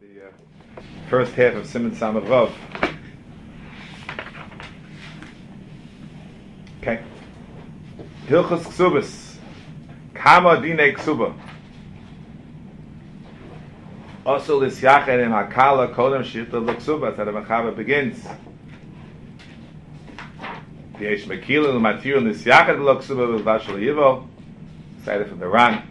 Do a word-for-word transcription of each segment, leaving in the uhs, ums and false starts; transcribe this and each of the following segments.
The uh, first half of Siman Samach Vav. Okay. Hilchos Ksubas. Kama Dine Ksuba. Also, Lisyached in Hakala Kodem Shita L'Ksuba. That's how the Mechaba begins. Yesh Mekila L'Matir Lisyached L'Ksuba V'Vashal Yivo. Cited from the Ran.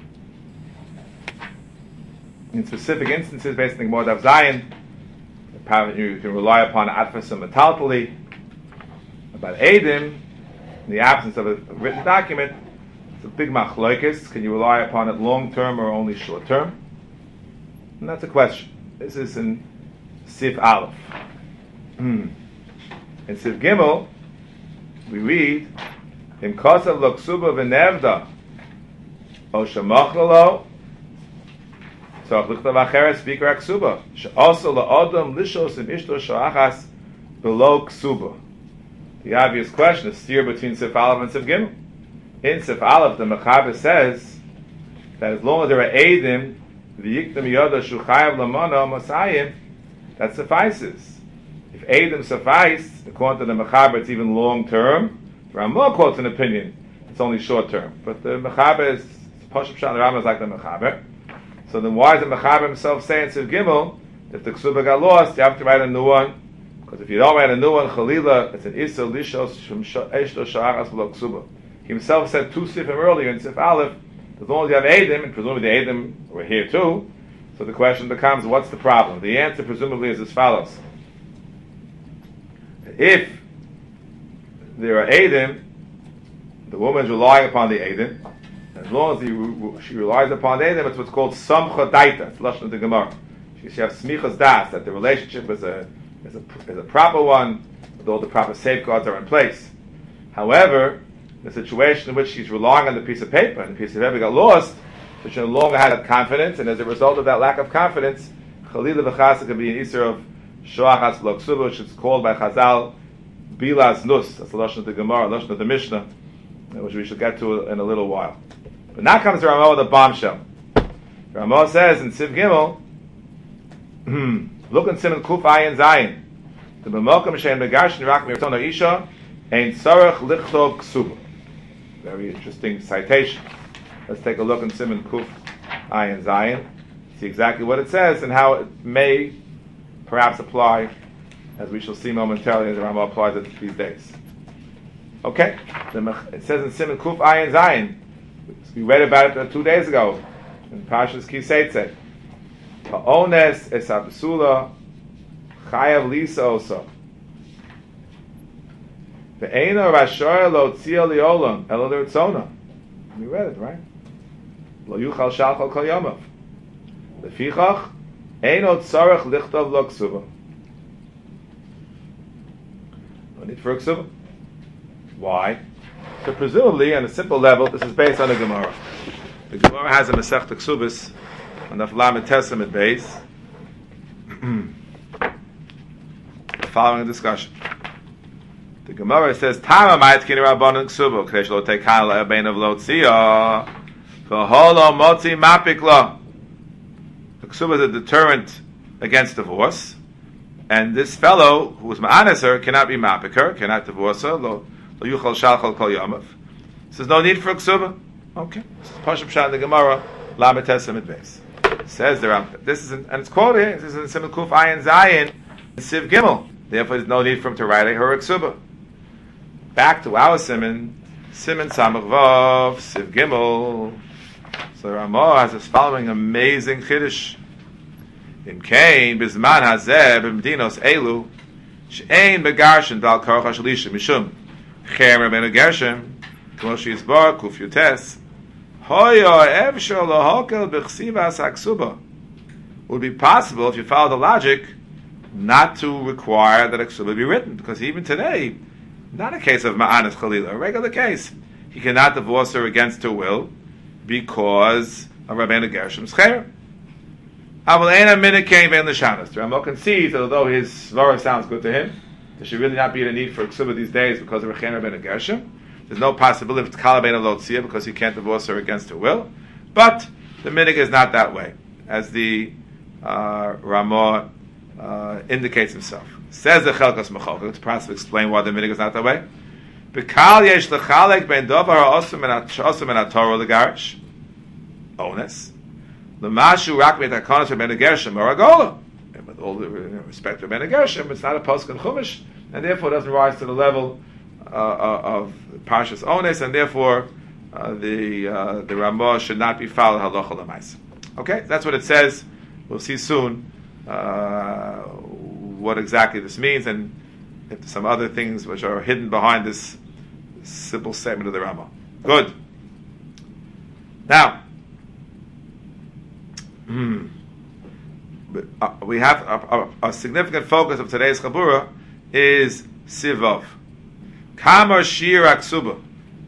In specific instances, based on the Gemara Daf Zayin, you can rely upon Atfas and Metaltali. About Eidim, in the absence of a written document, it's a big machlokes. Can you rely upon it long term or only short term? And that's a question. This is in Sif Aleph. In Sif Gimel, we read, Im Kosav L'Ksuba V'Nevda O Shemachlalo So Lichtav Acheres Speaker Ksuba. Also la'odam lishos im ishto sha'achas below Ksuba. The obvious question is steer between Sif Aleph and Sif Gimel. In Sif Aleph, the Mechaber says that as long as there are Eidim, v'yiktam yoda shuchayav lamana masayim, that suffices. If Eidim suffice, according to the Mechaber, it's even long term. The Ramah quotes an opinion, it's only short term. But the Mechaber is Pashup Shan Ramah is like the Mechaber. So then why does the Mechaber himself say in Sif Gimel, if the Ksuba got lost, you have to write a new one? Because if you don't write a new one, Chalila, it's an Issa Lishos Shem Eshto Sha'aras V'lo Ksuba. He himself said two Sifim earlier in Sif Aleph, as long as you have Eidim, and presumably the Eidim were here too, so the question becomes, what's the problem? The answer presumably is as follows. If there are Eidim, the woman is relying upon the Eidim, as long as he, she relies upon the Eidim, it's what's called Samcha Daita. It's Lashon of the Gemara. She should have Smichas Das, that the relationship is a, is, a, is a proper one, with all the proper safeguards are in place. However, the situation in which she's relying on the piece of paper, and the piece of paper got lost, so she no longer had that confidence, and as a result of that lack of confidence, Chalila V'chasa could be an Isser of Shoachas V'lo which is called by Chazal Bilaz Nus. That's the Lashon of the Gemara, the Lashon of the Mishnah, which we shall get to in a little while. But now comes the Ramah with a bombshell. Ramah says in Siv Gimel, look in Siman Kuf Ayin Zayin, the B'mokam Shein Begarshin Rak Mirtona Isha Ein Tzarech Lichtov Ksuba. Very interesting citation. Let's take a look in Siman Kuf Ayin Zayin, see exactly what it says and how it may perhaps apply, as we shall see momentarily as the Ramah applies it these days. Okay, it says in Siman Kuf Ayin Zayin, we read about it two days ago in Parshas Ki Seitzei. Ha'ones es ha'psula chayav lisa osa. Ve'ena rashoya lo tzia li'olam elo l'ritzona. We read it, right? Lo yuchal shalchal kol yomav. Lefichach eino tzarech lichtov lo ksuba. No need for a ksuba. Why? So presumably, on a simple level, this is based on the Gemara. The Gemara has a Masechta Ksubis on the Lamed Testament base. The following discussion. The Gemara says, Tama ma'at kini rabbanon ksubo, k'desh lo tekan le'abein of lo tziyah, v'holo motzi mapik lo. The ksuba is a deterrent against divorce, and this fellow, who is ma'anes her, cannot be mapik her, cannot divorce her, lo lo yuchal shalchal kol yomav. Says, no need for a ksuba. Okay. This is Pashup Shan the Gemara, Lamed Testament base. Says there, this is, in, and it's quoted here, this is in Siman Kuf Ayin Zayin, in Siv Gimel. Therefore, there's no need for him to write her a ksuba. Back to our Siman, Siman Samach Vav, Siv Gimel. So Ramah has this following amazing chiddush. In Kain, Bizman Hazeh, B'mdinos Elu, She'ein Begarshin Bal Korcha Shalisha, Mishum, Cher Rabbeinu Gershom, K'mo Shizbar, Kuf Yutes, Hoyo Evshel Lohokel B'chsivas HaKsuba. Would be possible, if you follow the logic, not to require that a ksuba be written, because even today, not a case of ma'anas chalila, a regular case, he cannot divorce her against her will because of Rabbeinu Gershom's cher. Aval eina minute came in the shanas. The Ramah concedes that although his svara sounds good to him, there should really not be a need for a ksuba these days because of Rechen Rabbeinu Gershom. There's no possibility of Tkala Bein Lo Tzia because he can't divorce her against her will. But the minig is not that way. As the uh, Ramah uh, indicates himself. Says the Chelkas Mechalkel to perhaps explain why the minig is not that way. B'kal yesh lechalek ben dovar ha'osum and ha'torah legarish. Onus. L'mashu rak b'etakonos ben Gershom or Agola. And with all the respect to ben Gershom, it's not a posuk in Chumash, and therefore doesn't rise to the level uh, of Parshas Onus, and therefore uh, the uh, the Ramah should not be followed halacha l'maisa. Okay, that's what it says. We'll see soon uh, what exactly this means, and if there's some other things which are hidden behind this simple statement of the Ramah. Good. Now, hmm, uh, we have a, a, a significant focus of today's Chabura is Sivov. Kamar Shir Aksuba.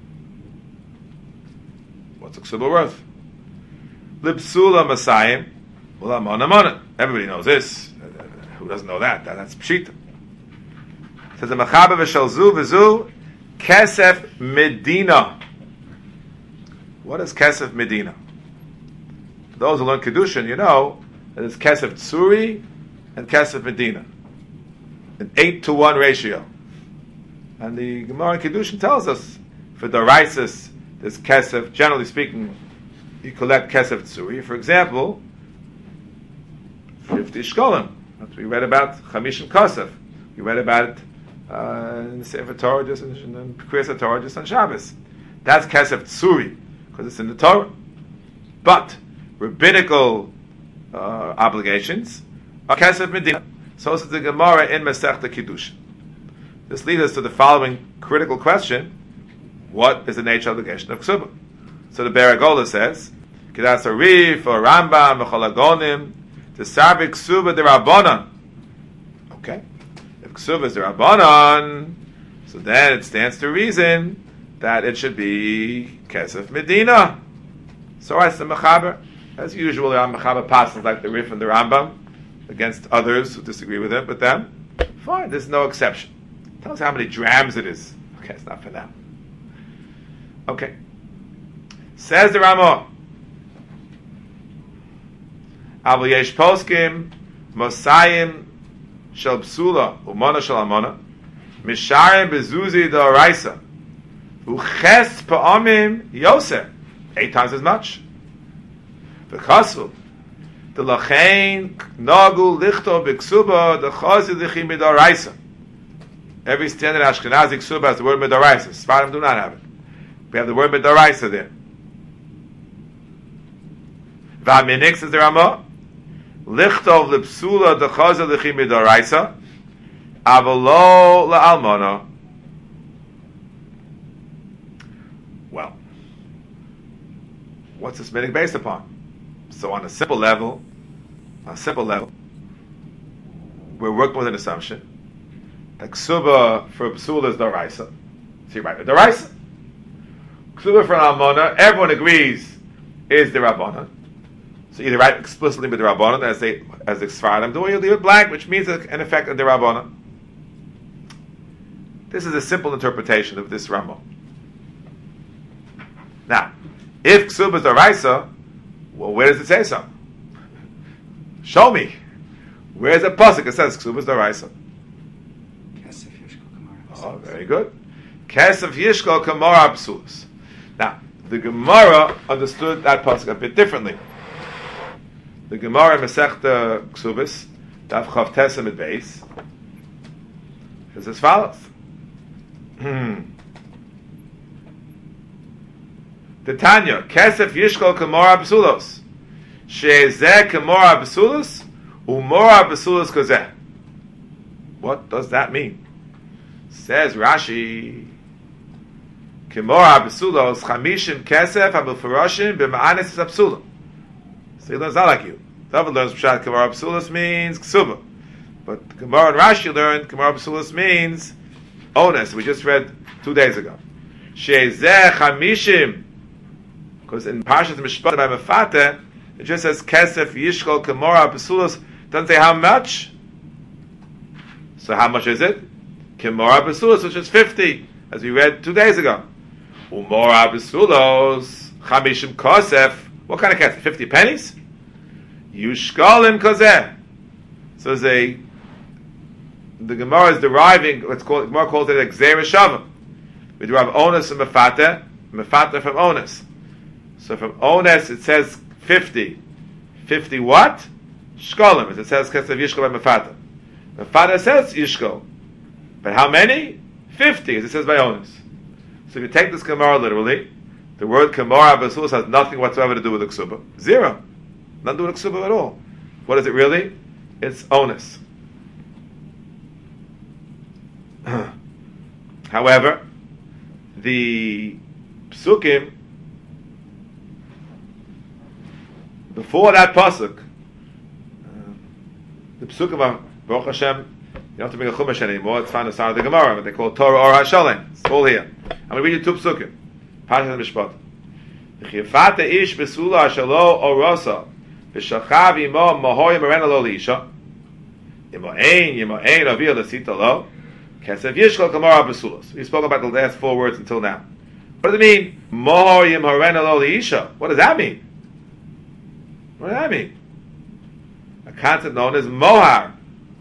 What's a Ksuba worth? Lipsula Masayim. Well, Amon Amon. Everybody knows this. Who doesn't know that? that that's Pshita. It says the Mechaber v'Shalzu v'Zu Kesef Medina. What is Kesef Medina? For those who learn Kedushin, you know that it's Kesef Tsuri and Kesef Medina. An eight to one ratio. And the Gemara in Kedushin tells us for the Raisis, there's Kesef, generally speaking, you collect Kesef Tsuri. For example, fifty Shkolim. We read about Chamishim Kosef. We read about it uh, in the Sefer Torah just in, in Kriyas Torah just on Shabbos. That's Kesef Tsuri because it's in the Torah. But rabbinical uh, obligations are Kesef Medina. So is the Gemara in Masechta Kiddushin. This leads us to the following critical question: what is the nature of the obligation of Ksuba? So the Beragola says, Kedas Arif or Rambam Mecholagonim to Sarvi Ksuba de Rabbanan. Okay, if Ksuba is the Rabbanan, so then it stands to reason that it should be Kesef Medina. So as the Mechaber, as usual, the Mechaber passes like the Rif and the Rambam against others who disagree with it, but then, fine, there's no exception. Tell us how many drams it is. Okay, it's not for now. Okay. Says the Ramah, Aval yesh poskim, mosayim shel psula, umona shel amona, misharim bezuzi d'oraisa, uches pa'amim yosef, eight times as much. V'chasvu, the lachein nagu lichto b'ksuba, the chazi lichim mid'oraisa. Every standard Ashkenazi ksuba has the word mid'oraisa. Sfarim do not have it. We have the word mid'oraisa there. V'aminik, says the Ramah, lichtov lepsula dechaza lechim mid'oraisa, avalo la'almona. Well, what's this minik based upon? So on a simple level, on a simple level, we're working with an assumption that ksuba for psula is d'oraisa. See, right, d'oraisa. Ksuba for an almona, everyone agrees, is the Rabbanan. So either write explicitly with the Rabbanan, as they as the Sfaradim do, or you leave it blank, which means in effect the Rabbanan. This is a simple interpretation of this Ramah. Now, if Ksuba is d'oraisa, well, where does it say so? Show me. Where's the pasuk? It says Ksuba is d'oraisa. Oh, very good. Kesef Yishkol Kamara Psulis. Now, the Gemara understood that pasuk a bit differently. The Gemara Masechta Ksubis, Daf Chav Tesem at base, is as follows. The Tanya, Kesef Yishkol Kamara Psulos, She'ezeh Kamara Psulos, Umora Psulos Kozeh. What does that mean? Says Rashi, Kimora Absulos, Chamishim Kesef, Abulfarashim, Bima'anis Absulah. So he learns not like you. David learns Pshat Kimora Absulos means Ksuba. But Gemara and Rashi learned Kimora Absulos means onus. We just read two days ago. She'ezeh Chamishim. Because in Parshas Mishpat by Mefate, it just says Kesef Yishkol Kimora Absulos. Doesn't say how much. So how much is it? Kimora Besulos, which is fifty, as we read two days ago. Umora Besulos, Chamishim Kosef. What kind of kesef? Fifty pennies? Yushkalim Kozeh. So they, the Gemara is deriving, let's call it, Gemara calls it Gzeira Shava. We derive onus from Mefata, Mefata from onus. So from onus it says fifty. fifty what? Shkolim. As it says Kesav Yishkol by Mefata. Mefata says Yishkol. But how many? fifty, as it says by onus. So if you take this Gemara literally, the word Gemara Basulas has nothing whatsoever to do with the Ksuba. Zero. Nothing to do with the Ksuba at all. What is it really? It's onus. However, the Psukim, before that pasuk, uh, the Psukim of Baruch Hashem, you don't have to bring a Chumash anymore, it's found inside of the Gemara, but they call Torah or HaShalem. It's all here. I'm going to read you two Psukim. Parashat Mishpat. V'chifata ish besula shalo orosa v'shachav imo mohoy merena lo liisha imo ein imo ein avir l'sita lo kesev yishkol kamara besulas. We spoke about the last four words until now. What does it mean? Mohoy merena lo liisha. What does that mean? What does that mean? A concept known as mohar.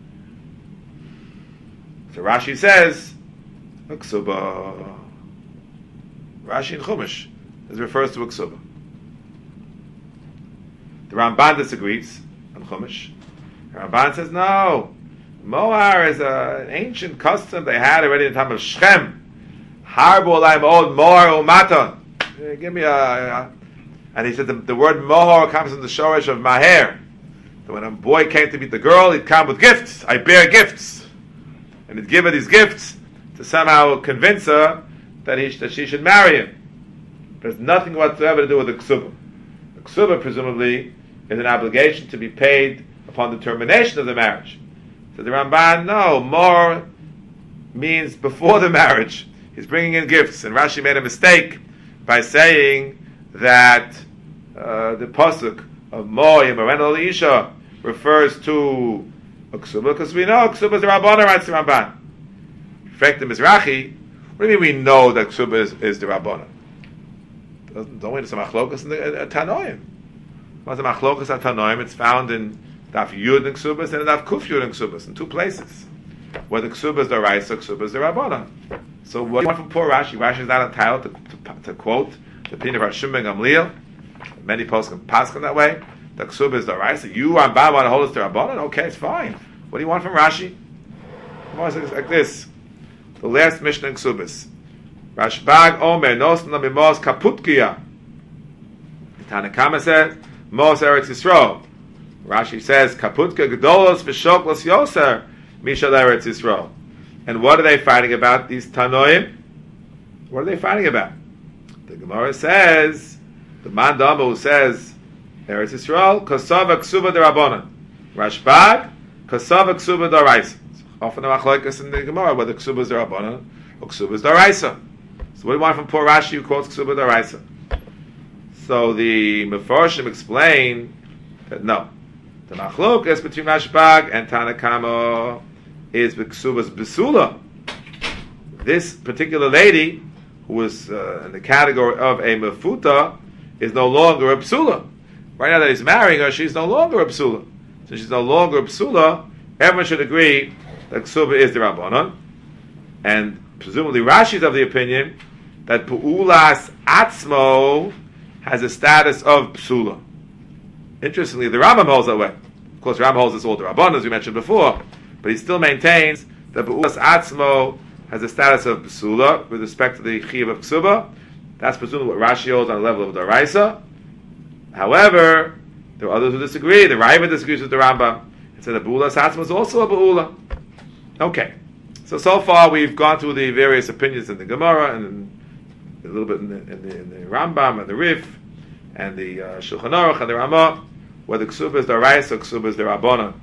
So Rashi says, Ksuba. Rashi in Chumash this refers to a Ksuba. The Ramban disagrees on Chumash. The Ramban says, no, mohar is a, an ancient custom they had already in the time of Shechem. Harbo olaim od mohar umatan. Give me a, a and he said the, the word mohar comes from the shorish of maher. So when a boy came to meet the girl, he'd come with gifts. I bear gifts. And he'd give her these gifts to somehow convince her that, he, that she should marry him. There's nothing whatsoever to do with the ksuba. The ksuba, presumably, is an obligation to be paid upon the termination of the marriage. So the Ramban, no, more means before the marriage. He's bringing in gifts. And Rashi made a mistake by saying that uh, the pasuk of Moy Moren Isha refers to a ksuba, because we know ksuba is the Rabbana, writes the Ramban. In fact, the Mizrahi, what do you mean we know that ksuba is, is the Rabbana? Don't we know some machlokas in the uh, Tanoim? What's the machlokas at Tanoim? It's found in Daf Yud and Ksubas and in Daf Kuf Yud and Ksubas, in two places. Where the ksuba is the Raisa, ksuba is the Rabbana. So what do you want from poor Rashi? Rashi is not entitled to, to, to quote the opinion of Rav Shimon ben Gamliel. Many posts can pass in that way. The ksuba is the Raisa. You are bound to hold us to Rabbana? Okay, it's fine. What do you want from Rashi? It's like this. The last Mishnah in Ksubas. Rashbag Omer Nosna Mimos Kaputkia. Tanakama says Mos Eretz Yisrael. Rashi says Kaputka Gedolos V'Shoklos Yoser Mishal Eretz Yisrael. And what are they fighting about? These Tanoim. What are they fighting about? The Gemara says the Mandama who says Eretz Yisrael Kosava Ksuba Derabona. Rashbag Kosava Ksuba Daraisa. Often the machlokas in the Gemara whether Ksuba is Derabona or Ksuba is Daraisa. So what do you want from poor Rashi who quotes Ksuba Daraisa? So the Mefarshim explain that no, the machlokas between Rashbag and Tanakama is Ksuba's Besula. This particular lady, who was uh, in the category of a Mefuta, is no longer a Psula. Right now that he's marrying her, she's no longer a Psula. Since she's no longer a Psula, everyone should agree that Ksuba is the Rabbanon. And presumably Rashi is of the opinion that Pu'ulas Atzmo has a status of Psula. Interestingly, the Rambam holds that way. Of course, the Rambam holds this all the Rabbanon, as we mentioned before, but he still maintains that Pu'ulas Atzmo has a status of Psula with respect to the Chiyav of Ksuba. That's presumably what Rashi holds on the level of the Raisa. However, there are others who disagree. The Raiva disagrees with the Rambam and said that Pu'ulas Atzmo is also a Pu'ula. Okay. So, so far we've gone through the various opinions in the Gemara and a little bit in the, in the, in the Rambam and the Rif and the uh, Shulchan Aruch and the Ramah, whether Ksuba is the Raisa or Ksuba is the Rabbana.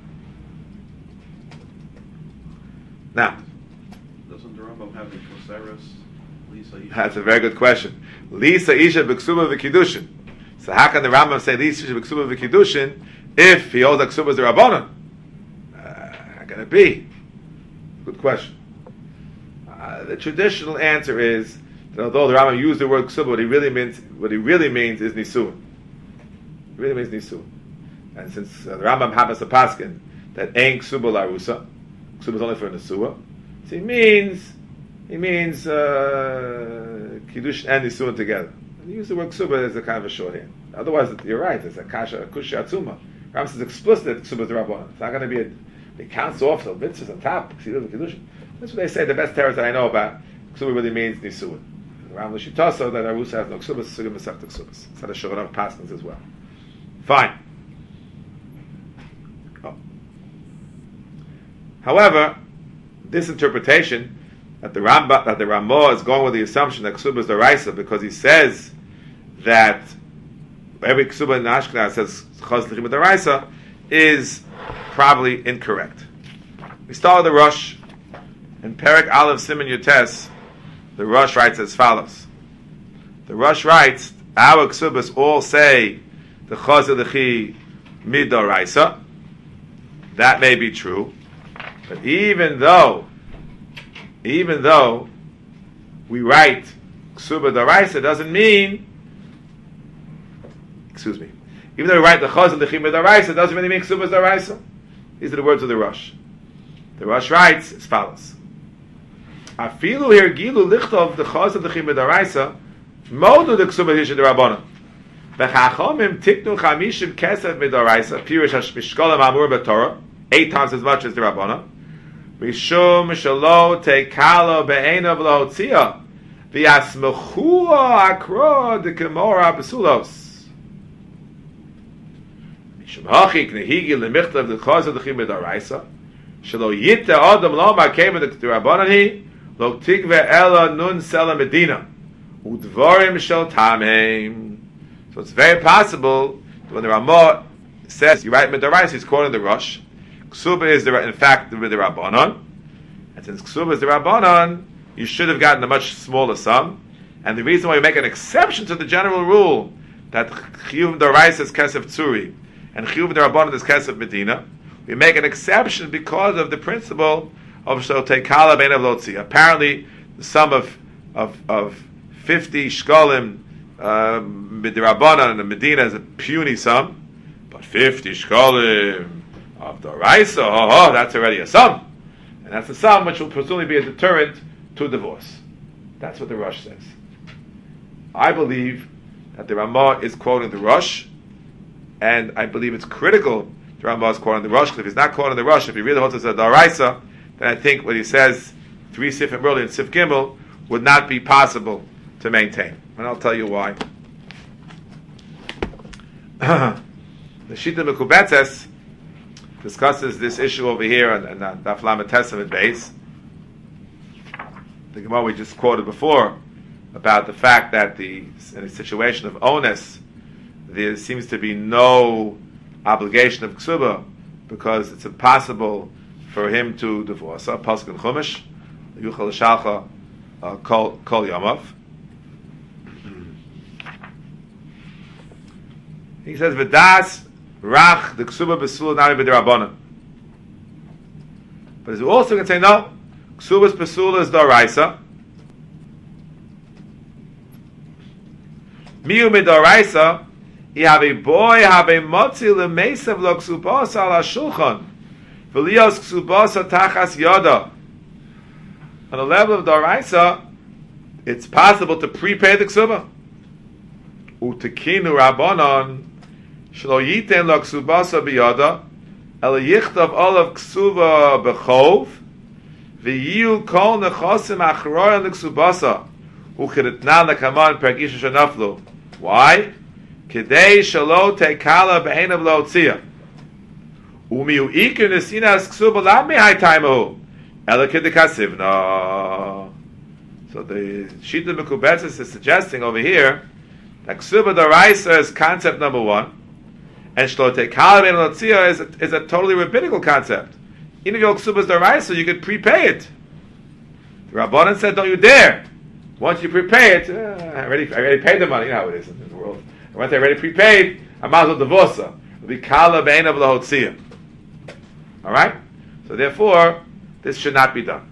Now, doesn't the Rambam have the Koseris, Lisa Isha? That's a very good question. Lisa Isha b'Ksuba v'Kiddushin. So how can the Rambam say Lisa Isha b'Ksuba v'Kiddushin if he holds that Ksuba is the Rabbana? Uh, how can it be? Good question. Uh, the traditional answer is that although the Rambam used the word ksuba, what he really means, what he really means is nisuin. It really means nisuin. And since uh, the Rambam happens to paskin that ain't ksuba larusa, ksuba is only for nesua, so he means he means uh, kiddush and nisuin together. And he used the word ksuba as a kind of a shorthand. Otherwise, you're right. It's a kasha, a kusha atzuma. Rambam says explicit that ksuba is the rabbanon. It's not going to be a it counts off the mitzvahs on top. Kiddush. That's what they say. The best terrors that I know about ksuba really means nisuin. Around the Shitaso that Arusa has no ksubas, Sugim Masechta ksubas. It's had a shulchan of passages as well. Fine. Oh. However, this interpretation that the Ramba, that the Ramah is going with the assumption that ksuba is the Raisa because he says that every ksuba in Ashkenaz says chaz lichim the Raisa is probably incorrect. We start with the Rosh in Perek Aleph Siman Yutes. The Rosh writes as follows. The Rosh writes, our ksubas all say the chaz lichi midoraisa. That may be true, but even though, even though we write ksuba doraisa, doesn't mean, excuse me, even though we write the chaz lichi midoraisa, doesn't really mean ksuba doraisa. These are the words of the Rosh. The Rosh writes as follows. Afilu here gilu lichtov the chaz of the chimedaraisa modu the ksuba hisha the rabbanon. V'chachomim tiknu chamishim kesef medaraisa pirish hashmishkolam amur b'torah eight times as much as the rabbanon. Mishum shalo tekalo be'enav lahotzia v'yasmechua akro de kemora besulos. Mishum hachik nehigi lemichtav the chaz of the chimedaraisa shalo yitte adam lo ma'kev the rabbanon hi Lo tikve ela nun sela medina udvarim shel tamim. So it's very possible that when the Ramah says you write midaraisa, he's quoting the Rosh. Ksuba is the in fact the Rabbanon, and since ksuba is the Rabbanon, you should have gotten a much smaller sum. And the reason why we make an exception to the general rule that chiyuv daraisa is kesef tzuri and chiyuv Rabbanon is kesef medina, we make an exception because of the principle of Shotei Kala Ben Avlotzi. Apparently, the sum of of of fifty shkolim midrabanan um, and Medina is a puny sum, but fifty shkolim of the Raisa, oh, oh, that's already a sum, and that's a sum which will presumably be a deterrent to divorce. That's what the Rosh says. I believe that the Ramah is quoting the Rosh, and I believe it's critical the Ramah is quoting the Rosh. If he's not quoting the Rosh, if he really holds it as a Daraisa, then I think what he says, three sifim early in Sif Gimel, would not be possible to maintain. And I'll tell you why. The Shita Mekubetzes discusses this issue over here on Daf Lamed Testament base. The Gemara we just quoted before about the fact that the in a situation of onus, there seems to be no obligation of ksuba because it's impossible for him to divorce her. Pasuk in Chumash, Yuchal Shalcha Kol Kol Yamav. He says V'das Rach the Ksuba Besul Nari B'Derabbanan. But he also can say no. Ksubas Besul is Doraisa. Miu Midoraisa. He have a boy have a motzi lemesav lo ksubas al hashulchan. V'lios ksubasa tachas yada. On the level of Doraisa, it's possible to prepay the ksuba. Utekinu rabbanon shlo yiten lo ksubasa biyada el yichtav olav ksuba bechov v'yiu kol nechosim achroyan the ksubasa uchiritnan lekaman per gisha shenaflu. Why? Kedei shalo tekala be'enav laotzia. Umiu iker nesinas ksuba lam mihai taimahu. Ela kedekasivna. So the Shita Mekubetzes is suggesting over here that ksuba daraisa is concept number one, and shlo tekala be'enav laotzia is a, is a totally rabbinical concept. Even if your ksuba is daraisa, you could prepay it. The Rabbanan said, don't you dare. Once you prepay it, uh, I already I already paid the money. You know how it is in the world. Once I already prepaid, I might as well divorce her. It'll be kala be'enav lahotzia. All right. So therefore, this should not be done.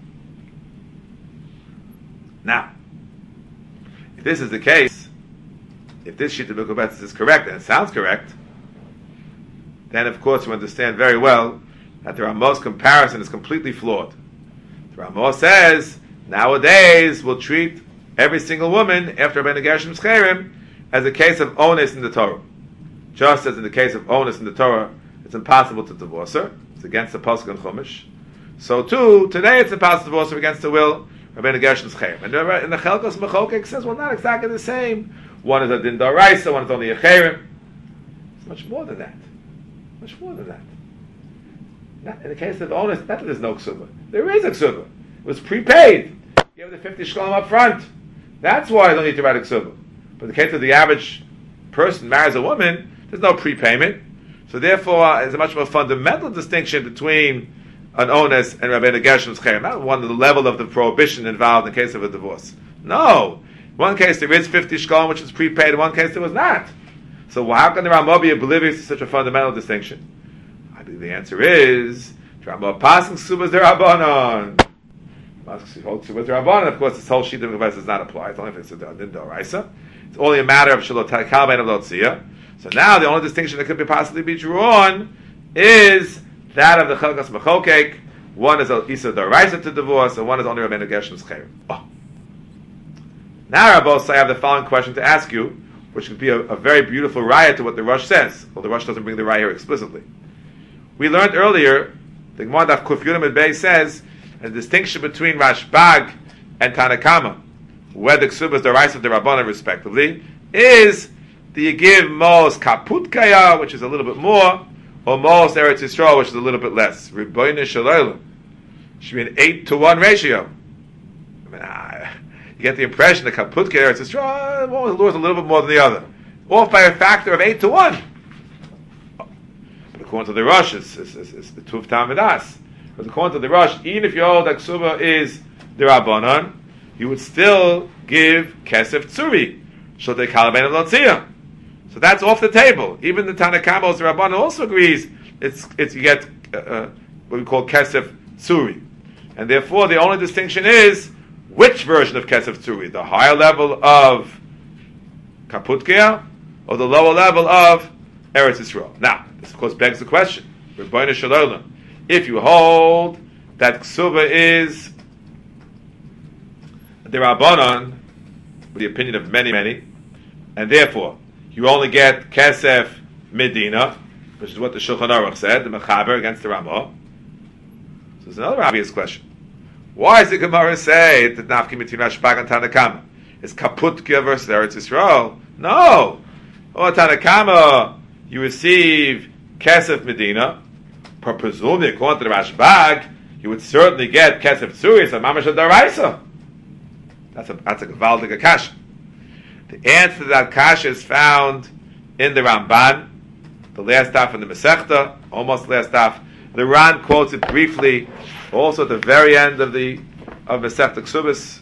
Now, if this is the case, if this Shita Mekubetzes is correct, and it sounds correct, then of course you understand very well that the Ramah's comparison is completely flawed. The Ramah says, nowadays we'll treat every single woman after Ben Gershom Scherim as a case of onus in the Torah. Just as in the case of onus in the Torah, it's impossible to divorce her. It's against the Pasuk and Chumash. So too, today it's impossible to divorce her against the will of Ben Gershom Scherim. And in the Chelkos Mechokek says, well, not exactly the same. One is a Din D'Oraisa, one is only a Cherim. It's much more than that. Much more than that. Not, in the case of onus, not that there's no ksuba. There is a ksuba. It was prepaid. You have the fifty shkolim up front. That's why I don't need to write a ksuba. But in the case of the average person marries a woman, there's no prepayment. So therefore, uh, there's a much more fundamental distinction between an onus and Rabbeinu Gershom's cherem. Not one of the level of the prohibition involved in the case of a divorce. No. In one case there is fifty shkolim, which is prepaid. In one case there was not. So how can the Ramah be oblivious to such a fundamental distinction? I believe the answer is Ramah passing subas derabanan. Of course, this whole sheet of advice does not apply. It's only if it's a din d'oraisa. It's only a matter of shalot kalbein of lotzia. So now the only distinction that could be possibly be drawn is that of the Chelkas Mechokek. One is a isa d'oraisa to divorce, and one is only Rabbeinu Gershom's cherem. Oh. Now, Rabbos, I have the following question to ask you, which could be a, a very beautiful raya to what the Rosh says. Well, the Rosh doesn't bring the raya here explicitly. We learned earlier, the Gemara Daf Kuf Yudam Bey says, a distinction between Rashbag and Tanakama, where the Ksubas, the Rice of the Rabbanan, respectively, is do you give most Kaputkaya, which is a little bit more, or most Eretz Yisrael, which is a little bit less. Rebbeinu Shalom should be an eight to one ratio. I mean, ah, you get the impression that Kaputkaya Eretz Yisrael well, lures a little bit more than the other, off by a factor of eight to one. But according to the Rosh, it's, it's, it's, it's the Tuv Tam V'das. Because according to the Rosh, even if you hold that Ksuba is the Rabbanon, you would still give Kesef Tzuri, Shotei Kalabein of Lotzia. So that's off the table. Even the Tanakama, the Rabbanon, also agrees it's it's you get uh, uh, what we call Kesef Tzuri, and therefore the only distinction is which version of Kesef Tzuri, the higher level of Kaputkia or the lower level of Eretz Yisrael. Now, this of course begs the question: Rebbeinu Shalom. If you hold that Ksuba is the Rabbanon, with the opinion of many, many, and therefore you only get Kesef Medina, which is what the Shulchan Aruch said, the Mechaber against the Ramah. So there's another obvious question. Why does the Gemara say that Nafki between Rashbag and Tanakama is Kaputkia versus Eretz Yisrael? No! Oh, Tanakama, you receive Kesef Medina, per presumably, according to the Rashbag, you would certainly get Kesef Tzuri, so Mamash D'Oraisa. That's a that's a Gavaldig Kasha. The answer to that Kasha is found in the Ramban, the last daf in the Masechta, almost last daf. The Ran quotes it briefly, also at the very end of the of Masechta Ksubis.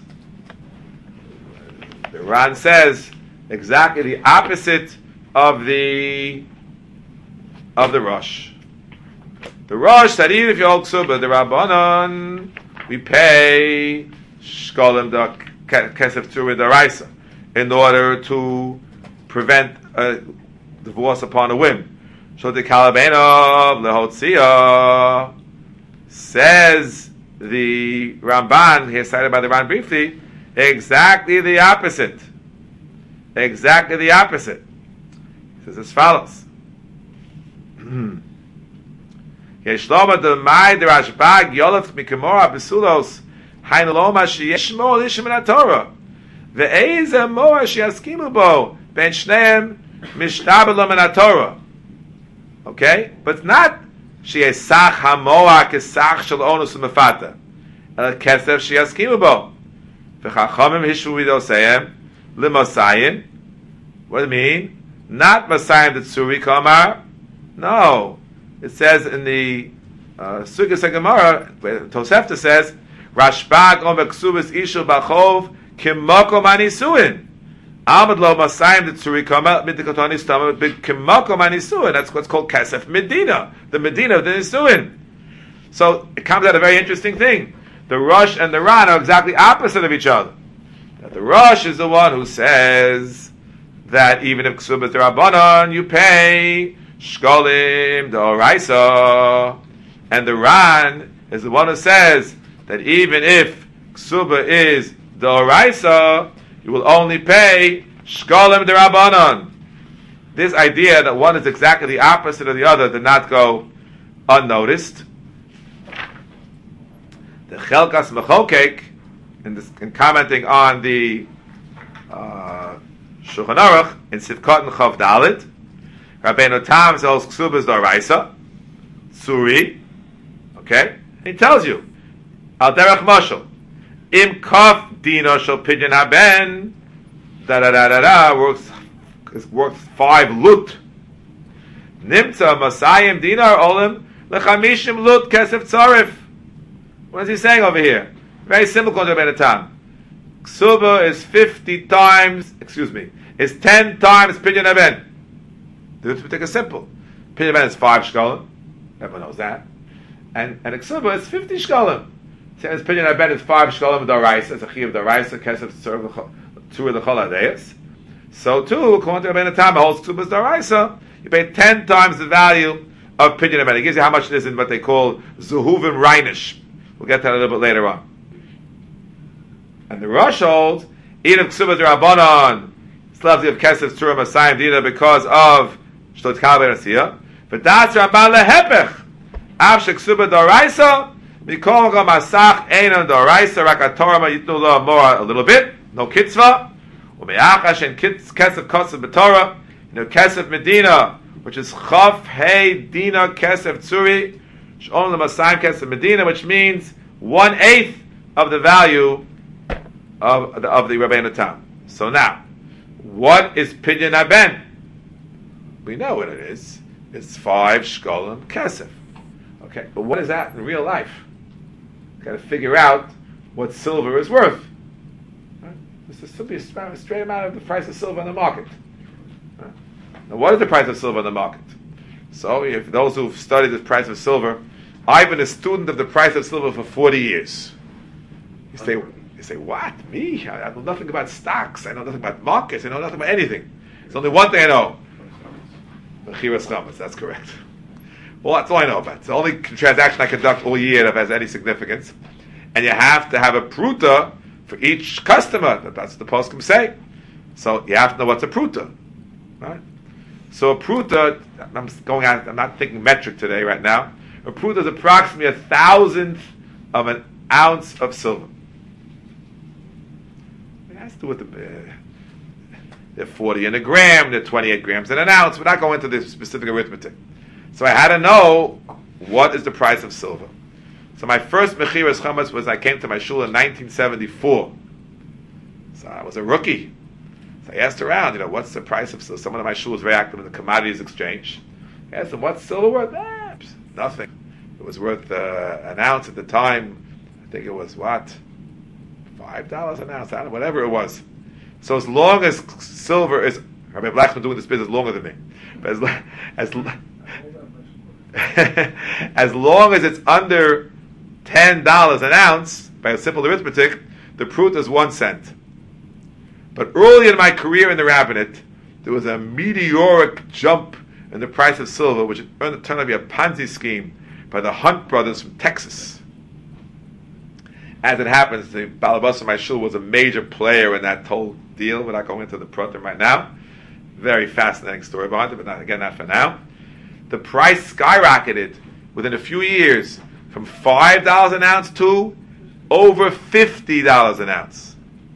The Ran says exactly the opposite of the of the Rosh. The Rosh said, even if you hold Ksuba, the Rabbanon, we pay Shkolim the Kesef Tzuri the Raisa in order to prevent a divorce upon a whim. So the Kalabein Lehotzia says the Ramban, here cited by the Ran briefly, exactly the opposite. Exactly the opposite. He says as follows. Yeshloma the Mai the Rashbag Yolef Mikemora Besulos Hainaloma Sheyeshmo Lishim in Torah Ve'eza Moa Sheyaskimu Bo Ben Shneim Mishtabelom in Torah. Okay, but it's not Sheyesach Hamoa Kesach Shel Onus Mefata El Kesef Sheyaskimu Bo V'Chachamim Hishvu Vidosayim Limosayin. What do you mean? Not Masayim the Tzuri Kamar. No. It says in the uh, Sugas HaGemara, Tosefta says, Rashbag on Beksubas Ishul Bachov Kimoko Manisuin. Amad Lo Masayim the Tzurikama Midikotani Stama Kimoko Manisuin. That's what's called Kesef Medina, the Medina of the Nisuin. So it comes out a very interesting thing. The Rosh and the Ran are exactly opposite of each other. Now, the Rosh is the one who says that even if Ksubas the Rabbanon, you pay shkolim d'oraisa, and the Ran is the one who says that even if ksuba is d'oraisa, you will only pay shkolim d'rabanan. This idea that one is exactly the opposite of the other did not go unnoticed. The Chelkas Mechokek, in, this, in commenting on the uh, Shulchan Aruch in Sivkot and Chav Dalit, Rabbeinu Tam says Ksuba is d'oraisa, Suri, okay? He tells you, Al Derech Mashal, Im Kaf Dino Shal Pidyon Haben, da da da da da, works, is worth five lut. Nimtza Masayim Dinar Olim, Lechamishim Lut Kesef Tzarif. What is he saying over here? Very simple concept at a time. Ksuba is fifty times, excuse me, is ten times Pidyon Haben. The arithmetic is simple. Pidyon Haben is five shkolim. Everyone knows that. And and Ksuba is fifty shkolim. Same as Pidyon Haben is five shkolim d'oraisa. It's a chi of d'oraisa, kesef tzarif, two of the chol hadeyas. So too, according to Rabbeinu Tam, holds Ksuba is d'oraisa. You pay ten times the value of Pidyon Haben. It gives you how much it is in what they call zuhuvim reinish. We'll get to that a little bit later on. And the Rosh holds, even if Ksuba d'Rabbanan, Slavzi of Kesef Tzura Masayim Dina, because of Shlot Kal Ben Asiyah, but that's Ramban Lehepech. Av Sheksuba d'Oraisa, Mikol Go Masach Einon d'Oraisa, Rakatorah Yitnu Lo Amora a little bit, no Kitzvah, Umeachash and Kesef Kosef B'Torah, you know, Kesef Medina, which is Chav Hey Dina Kesef Tzuri, Sh'on L'Masayim Kesef Medina, which means one eighth of the value of the, of the Rabbeinu Tam. So now, what is Pidyon Haben? We know what it is. It's five shkolim kesef. Okay, but what is that in real life? Got to figure out what silver is worth. Right? This is simply a straight amount of the price of silver on the market. Right? Now, what is the price of silver on the market? So, if those who've studied the price of silver, I've been a student of the price of silver for forty years. You say, you say, what? Me? I, I know nothing about stocks. I know nothing about markets. I know nothing about anything. There's only one thing I know. Mechiras chametz, that's correct. Well, that's all I know about. It's the only transaction I conduct all year that has any significance. And you have to have a pruta for each customer. That's what the poskim say. So you have to know what's a pruta. Right? So a pruta, I'm going out, I'm not thinking metric today, right now. A pruta is approximately a thousandth of an ounce of silver. It has to do with the... Uh, they're forty in a gram, they're twenty-eight grams in an ounce. We're not going into this specific arithmetic. So I had to know what is the price of silver. So my first mechiras chametz was I came to my shul in nineteen seventy-four. So I was a rookie. So I asked around, you know, what's the price of silver? Someone in my shul was very active in the commodities exchange. I asked them, what's silver worth? Ah, nothing. It was worth uh, an ounce at the time. I think it was what? Five dollars an ounce, I don't know, whatever it was. So as long as silver is, Rabbi Black's been doing this business longer than me, but as as, as long as it's under ten dollars an ounce, by a simple arithmetic, the prut is one cent. But early in my career in the rabbinate, there was a meteoric jump in the price of silver, which turned out to be a Ponzi scheme by the Hunt brothers from Texas. As it happens, the Balabas of my shul was a major player in that whole deal. We're not going into the pratim right now. Very fascinating story behind it, but not, again, not for now. The price skyrocketed within a few years from five dollars an ounce to over fifty dollars an ounce.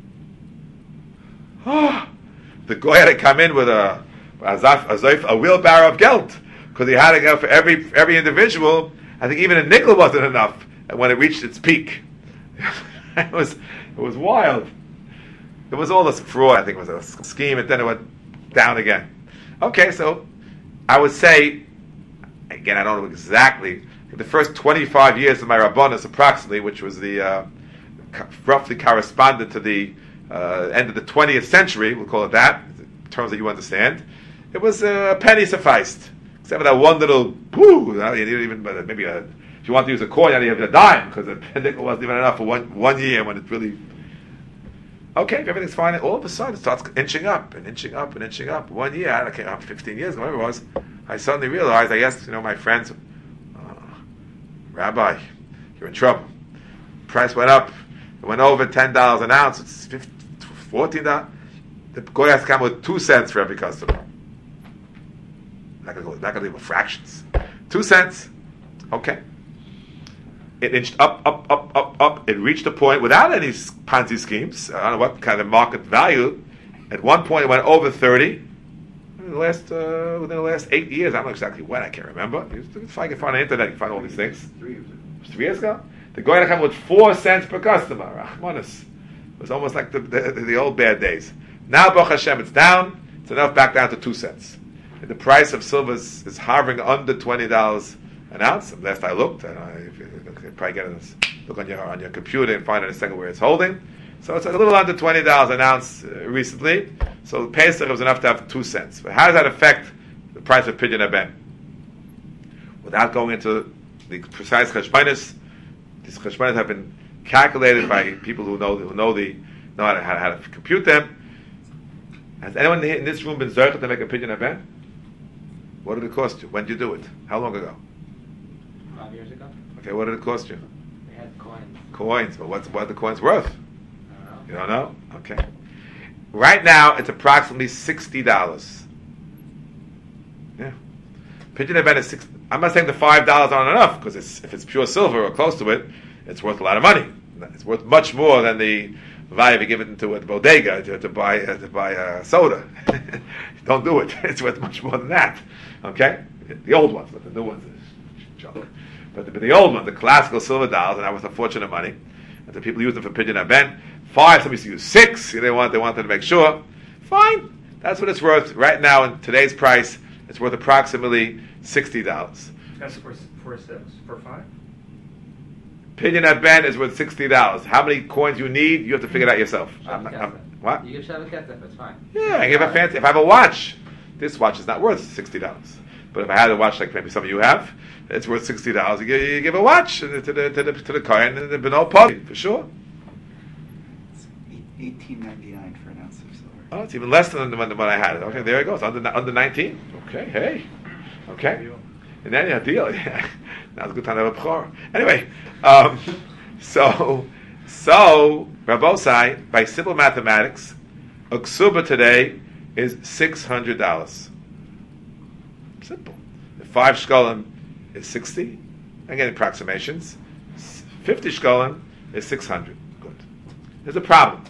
The guy had to come in with a a, a wheelbarrow of geld, because he had to go for every every individual. I think even a nickel wasn't enough when it reached its peak. it was it was wild. It was all this fraud. I think it was a scheme, and then it went down again. Okay, so I would say, again, I don't know exactly, the first twenty-five years of my Rabbanus, approximately, which was the uh, roughly corresponded to the uh, end of the twentieth century, we'll call it that, in terms that you understand, it was a uh, penny sufficed. Except for that one little, poo, you didn't even, maybe a, if you want to use a coin, you had to have a dime, because a nickel wasn't even enough for one, one year when it really... Okay, if everything's fine, all of a sudden it starts inching up and inching up and inching up. One year, I don't know, fifteen years, whatever it was, I suddenly realized, I asked, you know, my friends, uh, Rabbi, you're in trouble. Price went up. It went over ten dollars an ounce. It's fifteen, fourteen dollars. The Goy has to come with two cents for every customer. Not going to go, not going to leave with fractions. Two cents. Okay. It inched up, up, up, up, up. It reached a point without any Ponzi schemes. I don't know what kind of market value. At one point, it went over thirty. In the last, uh, within the last eight years, I don't know exactly when. I can't remember. If I can find on the internet, you can find all these things. Three years ago. Three years ago, the Goy had to come with four cents per customer. Rahmanis. It was almost like the, the the old bad days. Now, Baruch Hashem, it's down. It's enough back down to two cents. And the price of silver is, is hovering under twenty dollars an ounce. Last I looked, I don't know if you, you can probably get a look on your on your computer and find in a second where it's holding. So it's a little under twenty dollars an ounce uh, recently. So the Pesach was enough to have two cents. But how does that affect the price of Pidyon Haben? Without going into the precise cheshbonos, these cheshbonos have been calculated by people who know who know the know how to, how, how to compute them. Has anyone in this room been zerchet to make a Pidyon Haben? What did it cost you? When did you do it? How long ago? Five years ago. Okay, what did it cost you? We had coins. Coins, but what's what are the coins worth? I don't know. You don't know? Okay. Right now, it's approximately sixty dollars. Yeah. Pidyon Haben is six. I'm not saying the five dollars aren't enough because it's, if it's pure silver or close to it, it's worth a lot of money. It's worth much more than the value given to a bodega to, to buy uh, to buy a soda. Don't do it. It's worth much more than that. Okay, the old ones, but the new ones is junk. But the, but the old ones, the classical silver dollars, and that was a fortune of money. And the people used them for Pidyon Haben. Five, some used to use six. They want they wanted to make sure. Fine, that's what it's worth right now in today's price. It's worth approximately sixty dollars. That's for for six, for five. Pidyon Haben is worth sixty dollars. How many coins you need, you have to figure it out yourself. I'm, Shabbat I'm, Kesef. what? You give Shabbat Kesef, it's fine. Yeah, I give a fancy. If I have a watch, this watch is not worth sixty dollars. But if I had a watch like maybe some of you have, it's worth sixty dollars. You give, you give a watch to the to the to the, to the coin and the Beno party for sure. It's eighteen ninety nine for an ounce of silver. Oh, it's even less than the one, the one I had. Okay, there it goes. Under under nineteen. Okay, hey, okay. And then yeah, deal. Yeah. Now's a good time to have a b'chor. Anyway, um, so so Rabosai, by simple mathematics, a ksuba today is six hundred dollars. Simple. The five shkolim is sixty. Again, approximations. Fifty shkolim is six hundred. Good. There's a problem.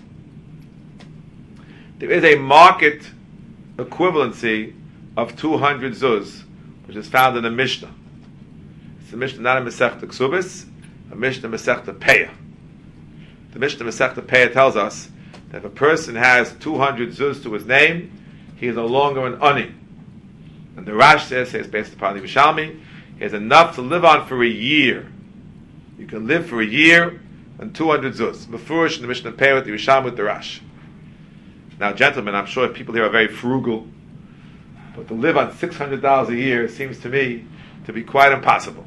There is a market equivalency of two hundred zuz, which is found in the Mishnah. It's the Mishnah, not a Masechta Ksubis, a Mishnah Masechta Peah. The Mishnah Masechta Peah tells us that if a person has two hundred zuz to his name, he is no longer an ani. And the Rash says, says based upon the Yerushalmi, he has enough to live on for a year. You can live for a year on two hundred zuz. Mefurish in the Mishnah Peah with the Yerushalmi with the Rash. Now, gentlemen, I'm sure people here are very frugal, but to live on six hundred dollars a year seems to me to be quite impossible.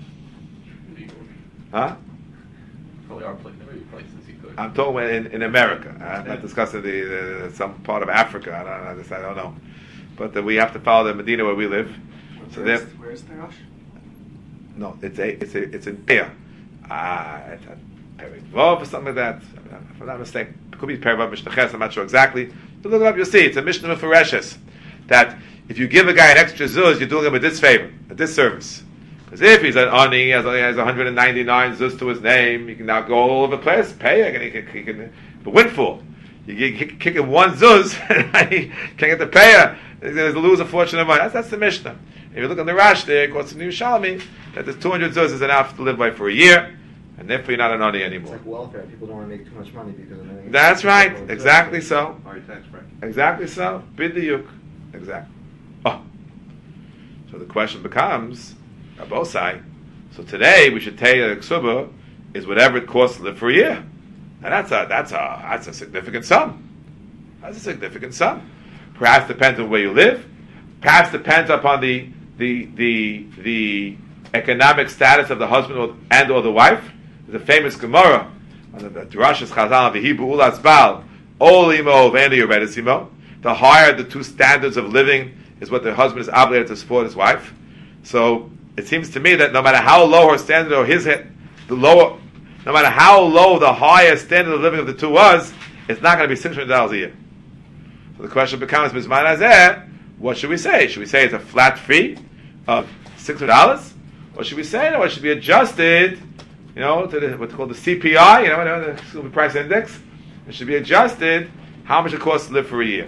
Huh? Probably are places, maybe places you could. I'm talking about in, in America. I'm not discussing the, the some part of Africa. I don't, I just, I don't know. But uh, we have to follow the Medina where we live. So Where's, there- where's the rush? No, it's a it's a it's in Peah. Ah, it's a Perivov or something like that. If I'm not mistaken, it could be Perivov Mishnah Ches. I'm not sure exactly. You look it up, you'll see. It's a Mishnah Mefureshes that if you give a guy an extra zuz, you're doing him a disfavor, a disservice. Because if he's an ani, he has, he has one hundred ninety-nine zuz to his name, he can now go all over the place, pay, and he can, he can the windfall. You kick, kick him one zuz, and he can't get the payer. He's going to lose a fortune of money. That's, that's the Mishnah. If you look on the Rash there, according to the Yerushalmi, that there's two hundred zuz is enough to live by for a year, and therefore you're not an ani It's anymore. like welfare. People don't want to make too much money because of anything. That's right. Exactly so. Are you tax bracket? Exactly so. Bidiyuk. Exactly. Oh. So the question becomes, Rabosai, so today we should tell you that ksuba is whatever it costs to live for a year. And that's a that's a that's a significant sum. That's a significant sum. Perhaps depends on where you live. Perhaps depends upon the the the the economic status of the husband or, and or the wife. There's a famous Gemara on the Drashas Chazal V'hibu Ulas Bal Olimo Vandi Uredisimo. The higher the two standards of living is what the husband is obligated to support his wife. So it seems to me that no matter how low her standard or his the lower, no matter how low the higher standard of living of the two was, it's not going to be six hundred dollars a year. So the question becomes, Mizman Hazeh, what should we say? Should we say it's a flat fee of six hundred dollars, or should we say no? It should be adjusted, you know, to the, what's called the C P I, you know, the Consumer Price Index. It should be adjusted how much it costs to live for a year.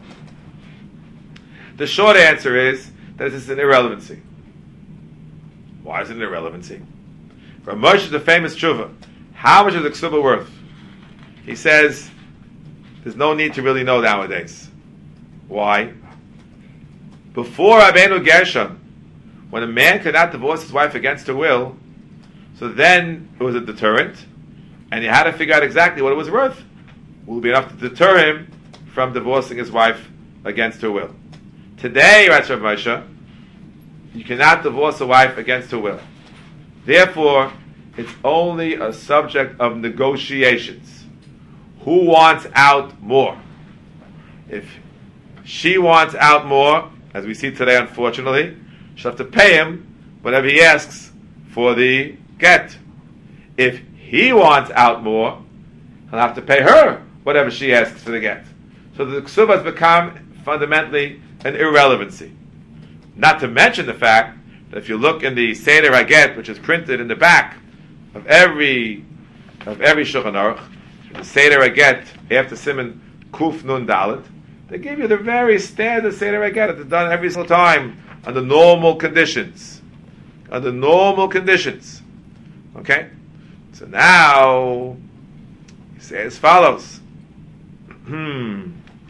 The short answer is that this is an irrelevancy. Why is it an irrelevancy? For Moshe, the famous tshuva, how much is the ksuba worth? He says, there's no need to really know nowadays. Why? Before Rabbeinu Gershon, when a man could not divorce his wife against her will, so then it was a deterrent, and you had to figure out exactly what it was worth. It would be enough to deter him from divorcing his wife against her will. Today, writes Rav Moshe, you cannot divorce a wife against her will. Therefore, it's only a subject of negotiations. Who wants out more? If she wants out more, as we see today, unfortunately, she'll have to pay him whatever he asks for the get. If he wants out more, he'll have to pay her whatever she asks for the get. So the ksuba has become fundamentally an irrelevancy. Not to mention the fact that if you look in the Seder Haget, which is printed in the back of every of every Shulchan Aruch, the Seder Haget after Siman Kuf Nun Dalet, they give you the very standard Seder Haget. It's done every single time under normal conditions. Under normal conditions. Okay? So now, you say as follows. Hmm.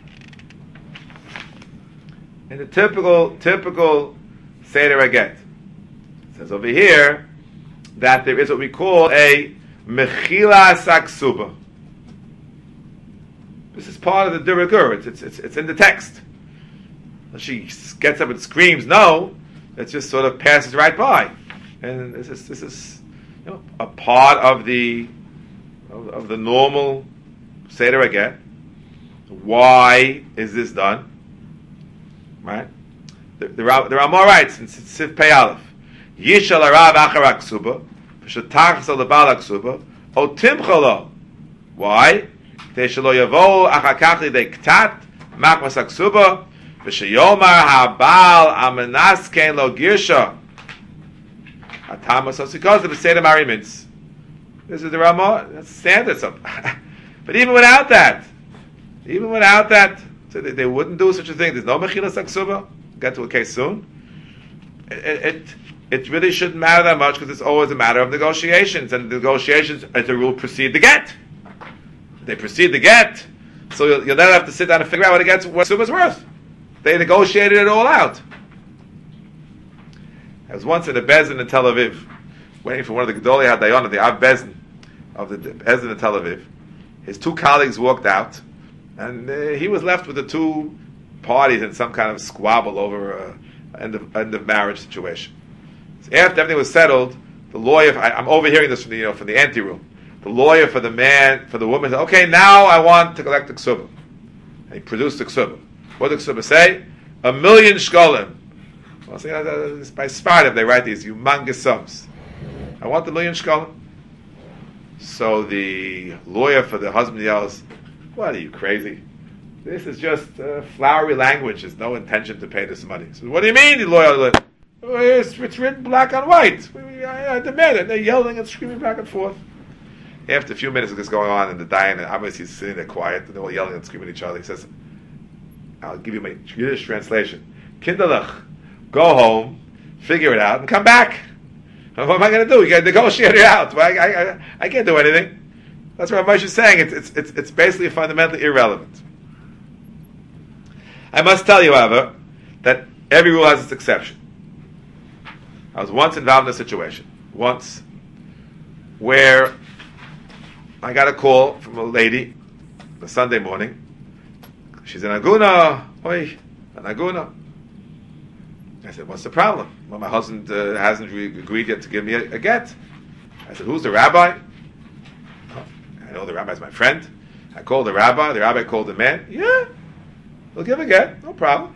In the typical, typical Seder Haget, it says over here that there is what we call a Mechila Saksuba. This is part of the Duragur. It's, it's, it's, it's in the text. She gets up and screams, no, it just sort of passes right by. And this is, this is you know, a part of the of, of the normal Seder Haget. Why is this done? Right? There are, there are more rights in Sif Pei Aleph. Yishal Arav Acharak Suba, V'shetachsel Lebalak Suba, O Timchalo. Why? Teshalo Yavo Achakach Lidei Ktat, Makmasak Suba, V'sheyomar Habal Amenasken Lo Girsha. Atamas Osikoz, the V'seda Marimitz. This is the Ramah, that's standard. So, but even without that, even without that, so they, they wouldn't do such a thing. There's no Mechilas Aksuba. Get to a case soon. It, it, it really shouldn't matter that much because it's always a matter of negotiations. And the negotiations, as a rule, precede the get. They precede the get. So you'll, you'll then have to sit down and figure out what it gets, what Suba's worth. They negotiated it all out. I was once in a Bezin in Tel Aviv, waiting for one of the Gedolei HaDayanim, the Av Bezin of the Bezin in Tel Aviv. His two colleagues walked out, and uh, he was left with the two parties in some kind of squabble over uh, end of end of marriage situation. So after everything was settled, the lawyer, I, I'm overhearing this from the you know from the ante room. The lawyer for the man for the woman said, "Okay, now I want to collect the ksuba." And he produced the ksuba. What did the ksuba say? A million shkolim. Well, see, uh, by Sparta they write these humongous sums. I want the million shkolim. So the lawyer for the husband yells, "What are you, crazy? This is just uh, flowery language. There's no intention to pay this money." So, what do you mean, the lawyer? It's, it's written black on white. I, I demand it. They're yelling and screaming back and forth. After a few minutes of this going on, and the dying, and obviously he's sitting there quiet, and they're all yelling and screaming at each other. He says, "I'll give you my Yiddish translation. Kinderlich, go home, figure it out, and come back. What am I going to do? You got to negotiate it out. I, I, I, I can't do anything." That's what Moshe is saying. It's, it's, it's, it's basically fundamentally irrelevant. I must tell you, however, that every rule has its exception. I was once involved in a situation, once, where I got a call from a lady, a Sunday morning. She's in Aguna. Oi, an Aguna. I said, "What's the problem?" "Well, my husband uh, hasn't re- agreed yet to give me a, a get." I said, "Who's the rabbi?" "Oh, I know the rabbi's my friend." I called the rabbi, the rabbi called the man. Yeah, we'll give a get, no problem.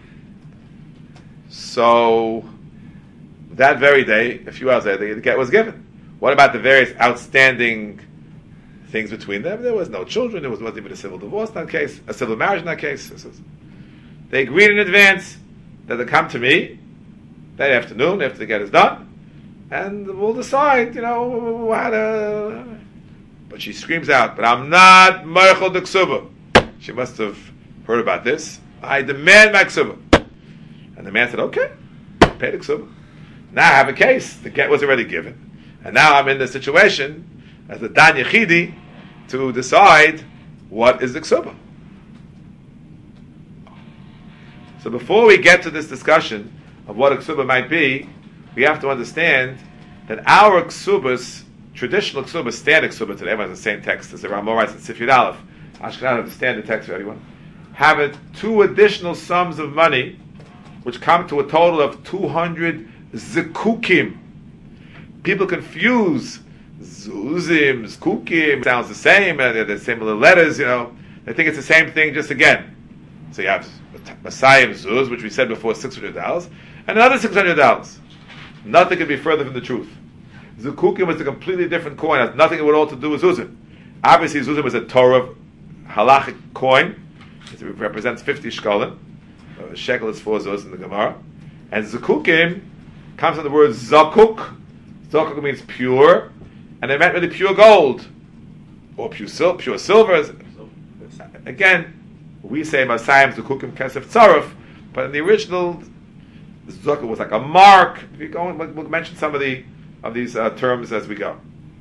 So, that very day, a few hours later, the get was given. What about the various outstanding things between them? There was no children, there was, wasn't even a civil divorce in that case, a civil marriage in that case. They agreed in advance that they come to me that afternoon after the get is done, and we'll decide, you know, how to... But she screams out, but I'm not Meichel de Ksuba. She must have heard about this. I demand my Ksuba. And the man said, okay, pay the Ksuba. Now I have a case. The get was already given. And now I'm in the situation as the Dan Yechidi to decide what is the Ksuba. So before we get to this discussion of what a Ksuba might be, we have to understand that our Ksubas, traditional Ksuba, standard Ksuba today, everyone has the same text as the Ramah writes in Sif Yud Aleph. Ashkenaz have the standard text for everyone. Have it two additional sums of money, which come to a total of two hundred zekukim. People confuse zuzim, zekukim. Sounds the same, and they're the similar letters. You know, they think it's the same thing. Just again, so you have Masayim zuz, which we said before, six hundred dollars, and another six hundred dollars. Nothing could be further from the truth. Zekukim is a completely different coin. It has nothing at all to do with zuzim. Obviously, zuzim is a Torah halachic coin. It represents fifty shkolim. A shekel is four zuz in the Gemara. And zekukim comes from the word zakuk. Zakuk means pure, and it meant really pure gold or pure, sil- pure silver. Again, we say Masayim zekukim kesef tzaruf, but in the original, zakuk was like a mark. If you go, we'll mention some of the of these uh, terms as we go.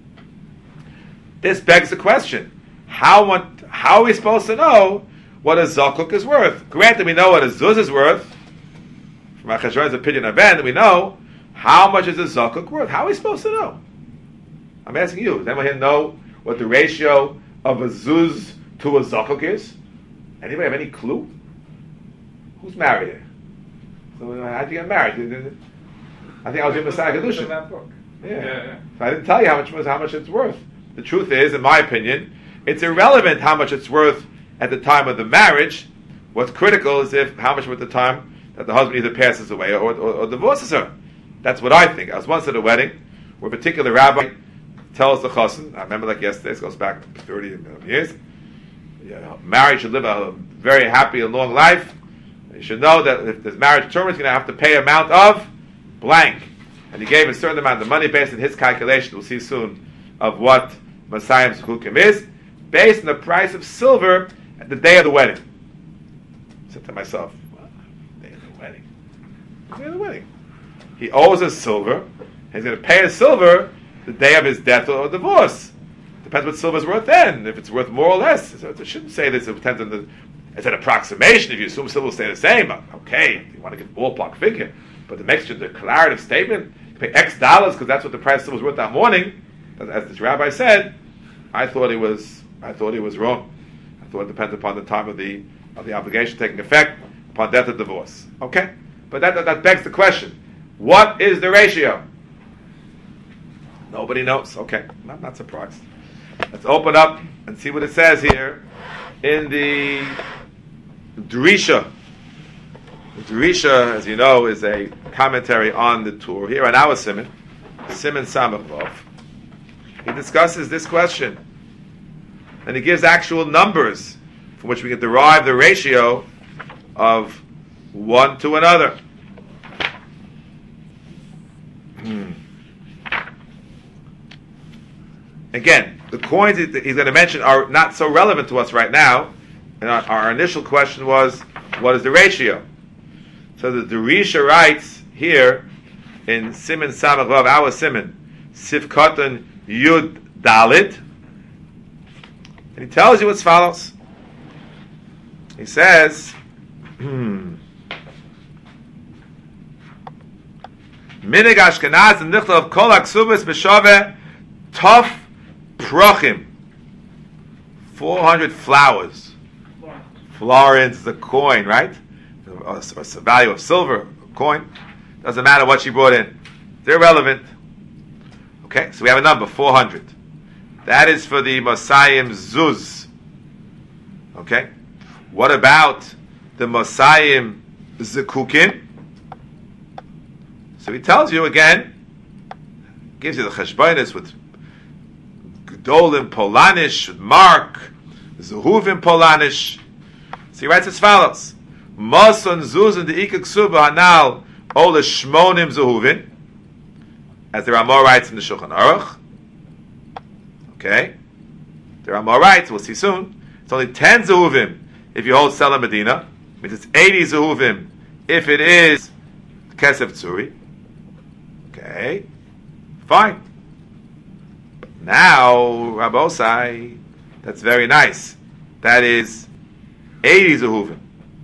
This begs the question: How what, how are we supposed to know what a zakuk is worth? Granted, we know what a zuz is worth. From Achashverosh's opinion of Ben, we know how much is a zakuk worth. How are we supposed to know? I'm asking you. Does anyone here know what the ratio of a zuz to a zakuk is? Anybody have any clue? Who's married here? So how did you get married? I think I was in Messiah Kedushin. Yeah. Yeah, yeah. So I didn't tell you how much how much it's worth. The truth is, in my opinion, it's irrelevant how much it's worth at the time of the marriage. What's critical is if how much at the time that the husband either passes away or, or, or divorces her. That's what I think. I was once at a wedding where a particular rabbi tells the chassan, I remember like yesterday, it goes back thirty years, yeah, marriage should live a very happy and long life. You should know that if this marriage term is going to have to pay amount of blank. And he gave a certain amount of money based on his calculation, we'll see soon, of what Masayim Zekukim is, based on the price of silver at the day of the wedding. I said to myself, well, day of the wedding. The day of the wedding. He owes us silver, and he's going to pay us silver the day of his death or divorce. Depends what silver's worth then, if it's worth more or less. So it shouldn't say this, it depends on the, it's an approximation. If you assume silver will stay the same, okay, if you want to get a ballpark figure. But to make sure the declarative statement, you pay X dollars because that's what the price of silver was worth that morning, as this rabbi said, I thought it was, I thought it was wrong. I thought it depends upon the time of the of the obligation taking effect upon death or divorce. Okay, but that, that that begs the question: what is the ratio? Nobody knows. Okay, I'm not surprised. Let's open up and see what it says here in the Drisha. The Drisha, as you know, is a commentary on the Torah. Here on our Siman, Siman Samach Vav, he discusses this question, and he gives actual numbers from which we can derive the ratio of one to another. Hmm. Again, the coins he's going to mention are not so relevant to us right now. And our, our initial question was, what is the ratio? So the Derisha writes here in Siman Samach Vav, our Siman, Sif Katan Yud Dalit, and he tells you as follows. He says, Minig Ashkenaz and Nichtav Kol HaKsubas B'Shaveh Tov Prochim, four hundred flowers. Florins is a coin, right? Or the value of silver, a coin. Doesn't matter what she brought in. They're irrelevant. Okay, so we have a number, four hundred. That is for the Masayim Zuz. Okay? What about the Mosayim Zekukim? So he tells you again, gives you the Cheshbonis with Gdolim Polanish, with Mark, Zehuvim Polanish. So he writes as follows: Moson Zuzin the Ika Ksuba Hanal Ola Shmonim Zehuvin, as the Ramah writes in the Shulchan Aruch. Okay? The Ramah writes, we'll see soon, it's only ten Zehuvim if you hold Sela Medina. It means it's eighty Zehuvim if it is Kesef Tzuri. Okay? Fine. Now, Rabbosai, that's very nice. That is eighty Zehuvim.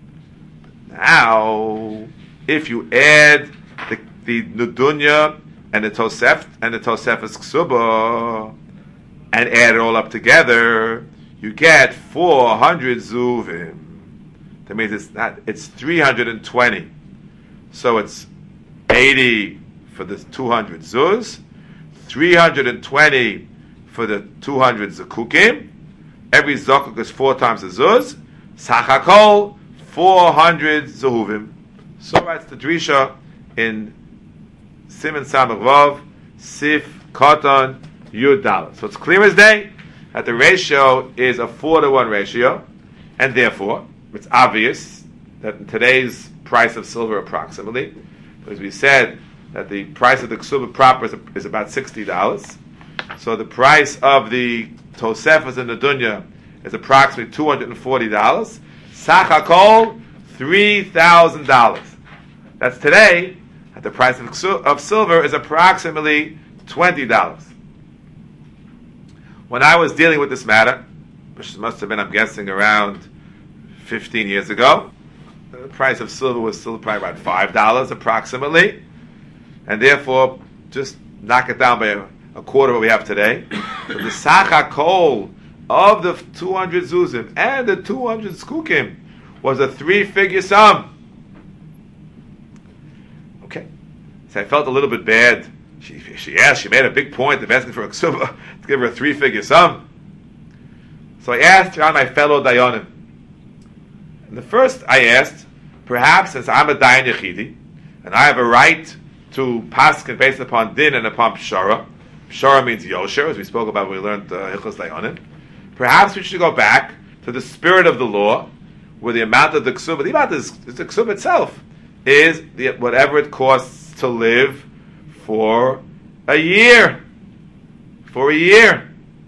Now, if you add the, the Nudunya and the Tosef and the Tosefes Ksuba and add it all up together, you get four hundred Zehuvim. That means it's not, it's three hundred twenty. So it's eighty for the two hundred Zuz, three hundred twenty for the two hundred Zekukim. Every Zakuk is four times the Zuz. Sachakol, four hundred Zehuvim. So writes the Drisha in Siman Samach Vav, Sif, Katan, Yud Dalet. So it's clear as day that the ratio is a four to one ratio, and therefore it's obvious that in today's price of silver approximately, because we said that the price of the ksuba proper is, is about sixty dollars, so the price of the Tosefas and the Dunya is approximately two hundred forty dollars. Sachakol, three thousand dollars. That's today, at the price of, of silver is approximately twenty dollars. When I was dealing with this matter, which must have been, I'm guessing, around fifteen years ago, the price of silver was still probably about five dollars approximately, and therefore, just knock it down by a, a quarter of what we have today. So the Sachakol of the two hundred Zuzim and the two hundred Skukim was a three-figure sum. Okay. So I felt a little bit bad. She, she asked, she made a big point of asking for a ksuba to give her a three-figure sum. So I asked around my fellow Dayanim. And the first I asked, perhaps since I'm a Dayan Yechidi, and I have a right to paskin based upon din and upon pshara. Pshara means yosher, as we spoke about when we learned uh, Hilchos Dayanim. Perhaps we should go back to the spirit of the law, where the amount of the ksuba, the amount of the ksuba itself, is the, whatever it costs to live for a year. For a year.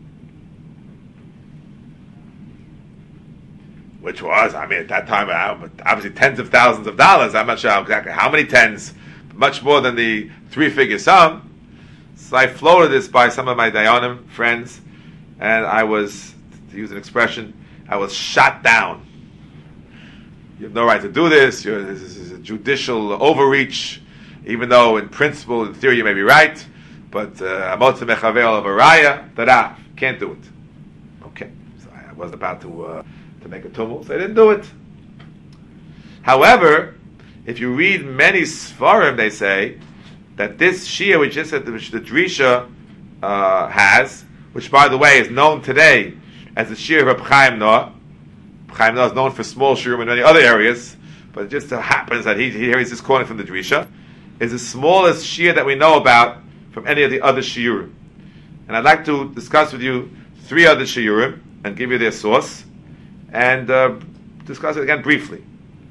Which was, I mean, at that time, obviously tens of thousands of dollars. I'm not sure exactly how many tens, much more than the three-figure sum. So I floated this by some of my Dayanim friends, and I was, to use an expression, I was shot down. You have no right to do this. You're, this is a judicial overreach, even though in principle, in theory, you may be right. But amotze mechavel of a raya, tada, can't do it. Okay, so I wasn't about to uh, to make a tumult, so I didn't do it. However, if you read many Sfarim, they say that this Shia, which is which the Drisha uh, has, which by the way is known today as the Shia of Reb Chaim Noah. Chaim Noah is known for small shiurim in many other areas, but it just so happens that he, here he's just quoting from the Drisha, is the smallest shia that we know about from any of the other shiurim. And I'd like to discuss with you three other shiurim and give you their source, and uh, discuss it again briefly.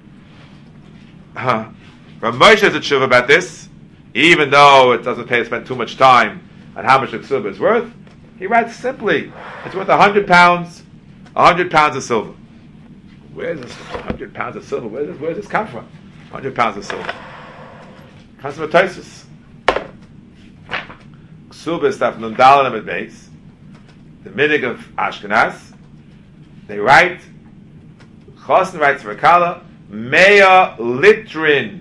Uh, Rav Moshe has a tshuva about this, even though it doesn't pay to spend too much time on how much the ksuba is worth. He writes simply, it's worth a hundred pounds, a hundred pounds of silver. Where's this hundred pounds of silver? Where does where does this come from? Hundred pounds of silver. Comes from a Tosfos. Ksuba is stuff nun dalan amid beis. The minig of Ashkenaz. They write. Chosn writes for Kala. Mea litrin.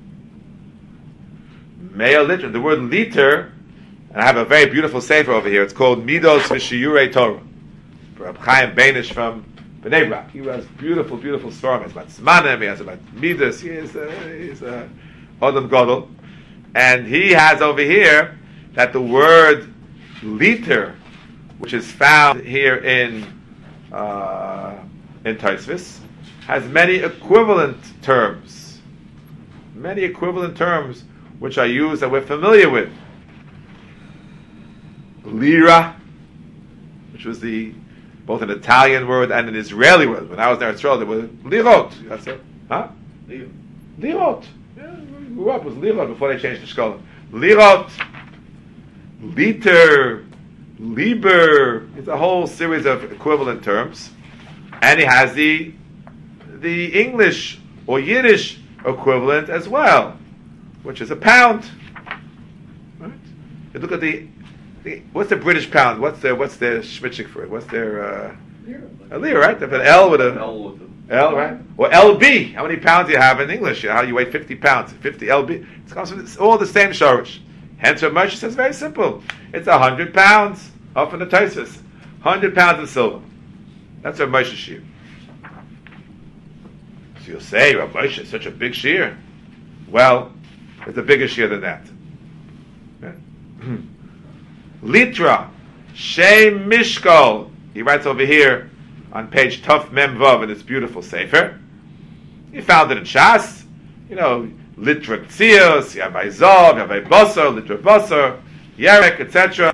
Mea litrin. The word liter, and I have a very beautiful sefer over here. It's called Midos V'Shiyurei Torah. Reb Chaim Beinish from Bnei Brak. He has beautiful, beautiful stories about Zmanim. He has about Midas. He is a, he's a Adam Gadol, and he has over here that the word liter, which is found here in uh, in Tosfos has many equivalent terms. Many equivalent terms which are used that we're familiar with. Lira, which was the both an Italian word and an Israeli word. When I was in Israel, there was lirot. That's it. Huh? Lirot. Yeah, we grew up with lirot before they changed the shkola. Lirot, liter, liber. It's a whole series of equivalent terms. And he has the the English or Yiddish equivalent as well, which is a pound. Right? You look at the, the what's the British pound? What's their what's their schmitchik for it? What's their uh, a lira, right? They have an L with a L with a L, right? Or L B. How many pounds do you have in English? You know, how you weigh fifty pounds? fifty L B. It comes from it's all the same shorish. Hence, what Moshe says very simple. It's a hundred pounds off in the Tosfos. Hundred pounds of silver. That's what Moshe shear. So you'll say, Rav Moshe is such a big shear. Well, it's a bigger shear than that. Yeah. Litra, Shem Mishkol. He writes over here on page Tuf Mem Vav in this beautiful sefer. He found it in Shas. You know, Litra Tzios, Yavai Zov, Yavai Basar, Litra Basar, Yerek, et cetera.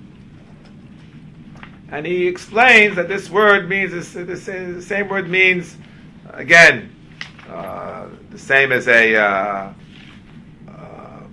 And he explains that this word means, this, this, the same word means, again, uh, the same as a, uh, uh,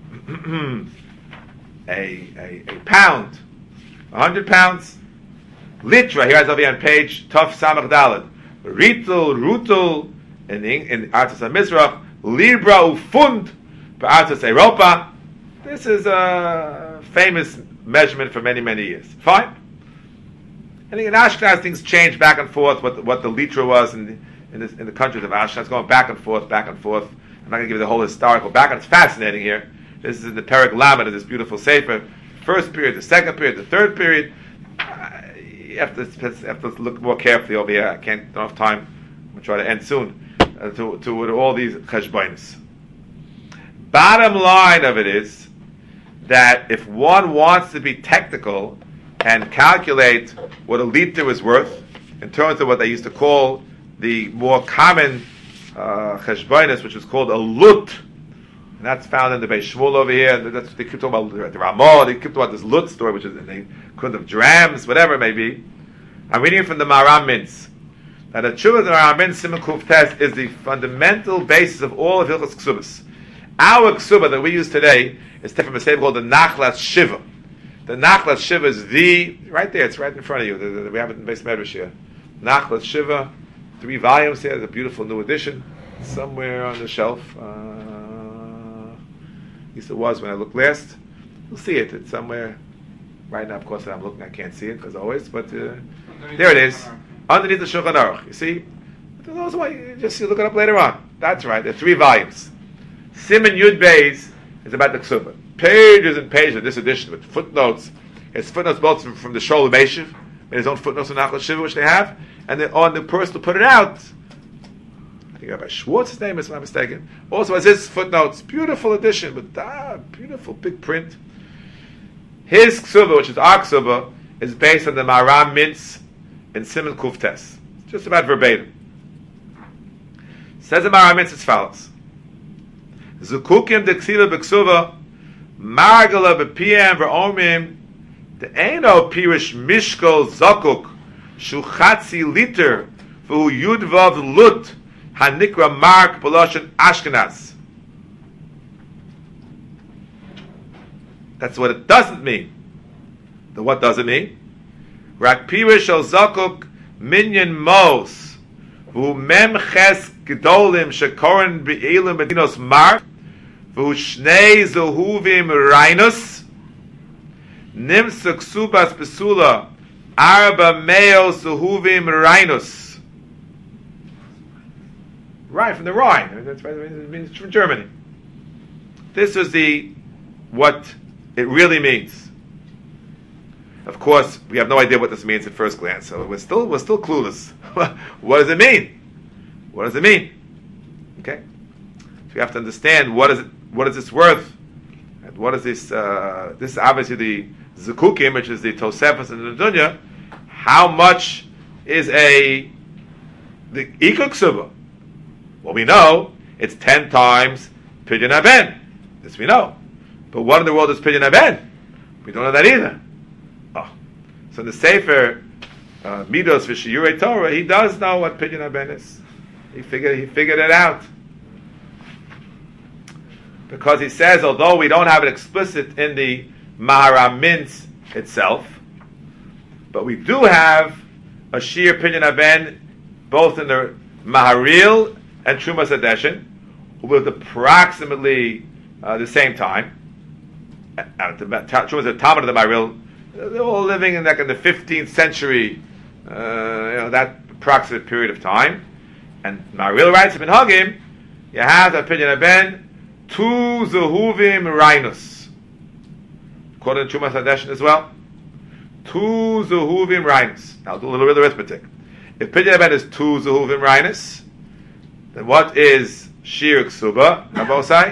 a, a, a pound, a hundred pounds. Litra, here is over here on page Tov Samach Daled. Ritul, Rutul, in, in Artus HaMizrach, Libra Ufund, Artus Europa. This is a famous measurement for many, many years. Fine. I think in Ashkenaz things change back and forth, what the, what the litra was in the, in, this, in the countries of Ashkenaz, going back and forth, back and forth. I'm not going to give you the whole historical background. It's fascinating here. This is in the Perek Lamed of this beautiful sefer. First period, the second period, the third period. Uh, you have to, have to look more carefully over here. I can't, don't have time. I'm going to try to end soon. Uh, to, to all these cheshbonis. Bottom line of it is that if one wants to be technical and calculate what a liter is worth in terms of what they used to call the more common uh, cheshbonis, which is called a lut, and that's found in the Beis Shmuel over here. That's, they keep talking about the Ramah, they keep talking about this lut story, which is in the equivalent of drams, whatever it may be. I'm reading from the Maram Mintz. Now the Tshuva of the Maram Mintz Siman Kuf Tes is the fundamental basis of all of Hilchos Ksubas. Our Ksuba that we use today is taken from a sefer called the Nachlas Shiva. The Nachlas Shiva is the, right there, it's right in front of you. The, the, we have it in Beis Medrash here. Nachlas Shiva, three volumes here, it's a beautiful new edition, somewhere on the shelf. Uh, at least it was when I looked last. You'll see it, it's somewhere. Right now, of course, I'm looking, I can't see it, because always, but uh, there it is. Underneath the Shulchan Aruch. You see? Those why you just you look it up later on. That's right, there are three volumes. Siman Yud Beis is about the Ksuba. Pages and pages of this edition with footnotes. It's footnotes both from, from the Sholem Eshiv, and his own footnotes in Nachlas Shiva, which they have, and then on the person to put it out. I think Rabbi Schwartz's name, if I'm not mistaken. Also has his footnotes. Beautiful edition with ah, beautiful big print. His Ksuba, which is our Ksuba, is based on the Maram Mintz in Siman Kuf Tes. Just about verbatim. Says the Maram Mintz as follows. Zukukim de ksiva b'ksuva margala b'piem v'omim de'eno pirish mishkol zakuk shu chatzi liter v'hu yudvav lut hanikra mark b'loshen Ashkenaz. That's what it doesn't mean. The what does it mean? Rak pirish al zakuk minyan mos v'hu mem ches gedolim shekoren be'elim b'dinos mark v'hu shnei zohuvim reinus nimsa ksubas besula arba meo zohuvim reinus. Right, from the Rhine. That's right, it means from Germany. This is the what it really means. Of course, we have no idea what this means at first glance, so we're still we're still clueless. What does it mean? What does it mean? Okay, so we have to understand what is it, what is this worth, and what is this? Uh, this is obviously the Zukukim, which is the Tosefos and the Dunya. How much is a the Ikar Ksuba. Well, we know it's ten times Pidyon Haben. This we know. But what in the world is Pidyon Haben? We don't know that either. Oh. So in the Sefer uh, Midos V'Shiyurei Torah, he does know what Pidyon Haben is. He figured, he figured it out. Because he says, although we don't have it explicit in the Maharam Mintz itself, but we do have a Shir Pidyon Haben both in the Maharil and Trumas Hadeshin, who lived approximately uh, the same time. Uh, the Trumas the Talmud of the Maharil, they're all living in like in the fifteenth century, uh, you know, that approximate period of time. And Maharil writes in Hagim, you have the Pidyon Haben, Tu Zehuvim Rhinus. According to Trumas Hadeshin as well. Tu Zehuvim Rhinus. Now I'll do a little bit of arithmetic. If Pidyon Haben is two Zehuvim Rhinus, then what is Shir Ksuba, Rabosai?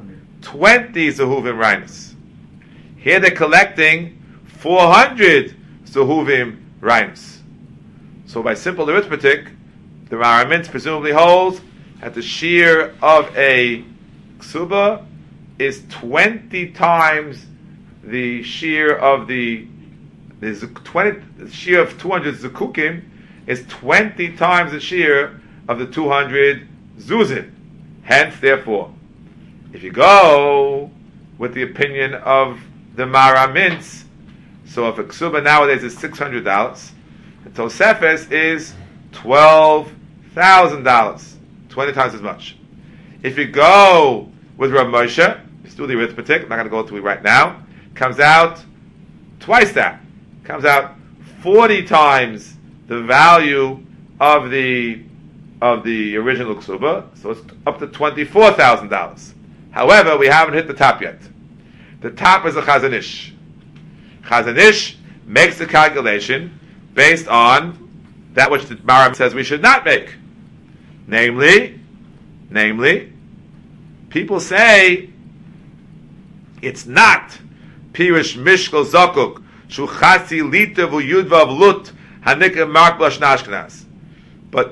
twenty Zehuvim Rhinus. Here they're collecting four hundred Zehuvim Rhinus. So by simple arithmetic, the Maharam Mintz presumably holds that the Shir of a Ksuba is twenty times the Shir of the, the twenty the Shir of two hundred Zukukim is twenty times the Shir of the two hundred Zuzin. Hence, therefore, if you go with the opinion of the Maharam Mintz, so if a Ksuba nowadays is six hundred dollars, the Tosefes is twelve thousand dollars, twenty times as much. If you go with Rav Moshe, let's do the arithmetic, I'm not going to go through it right now, comes out twice that. Comes out forty times the value of the of the original Ksuba, so it's up to twenty-four thousand dollars. However, we haven't hit the top yet. The top is a Chazon Ish. Chazon Ish makes the calculation based on that which the Maharam says we should not make. Namely, namely, people say it's not Pirush Mishkal Zakuk Shu Chasi Lita V'Yudvav Lut Hanikah Mark Blash Nashkenaz. But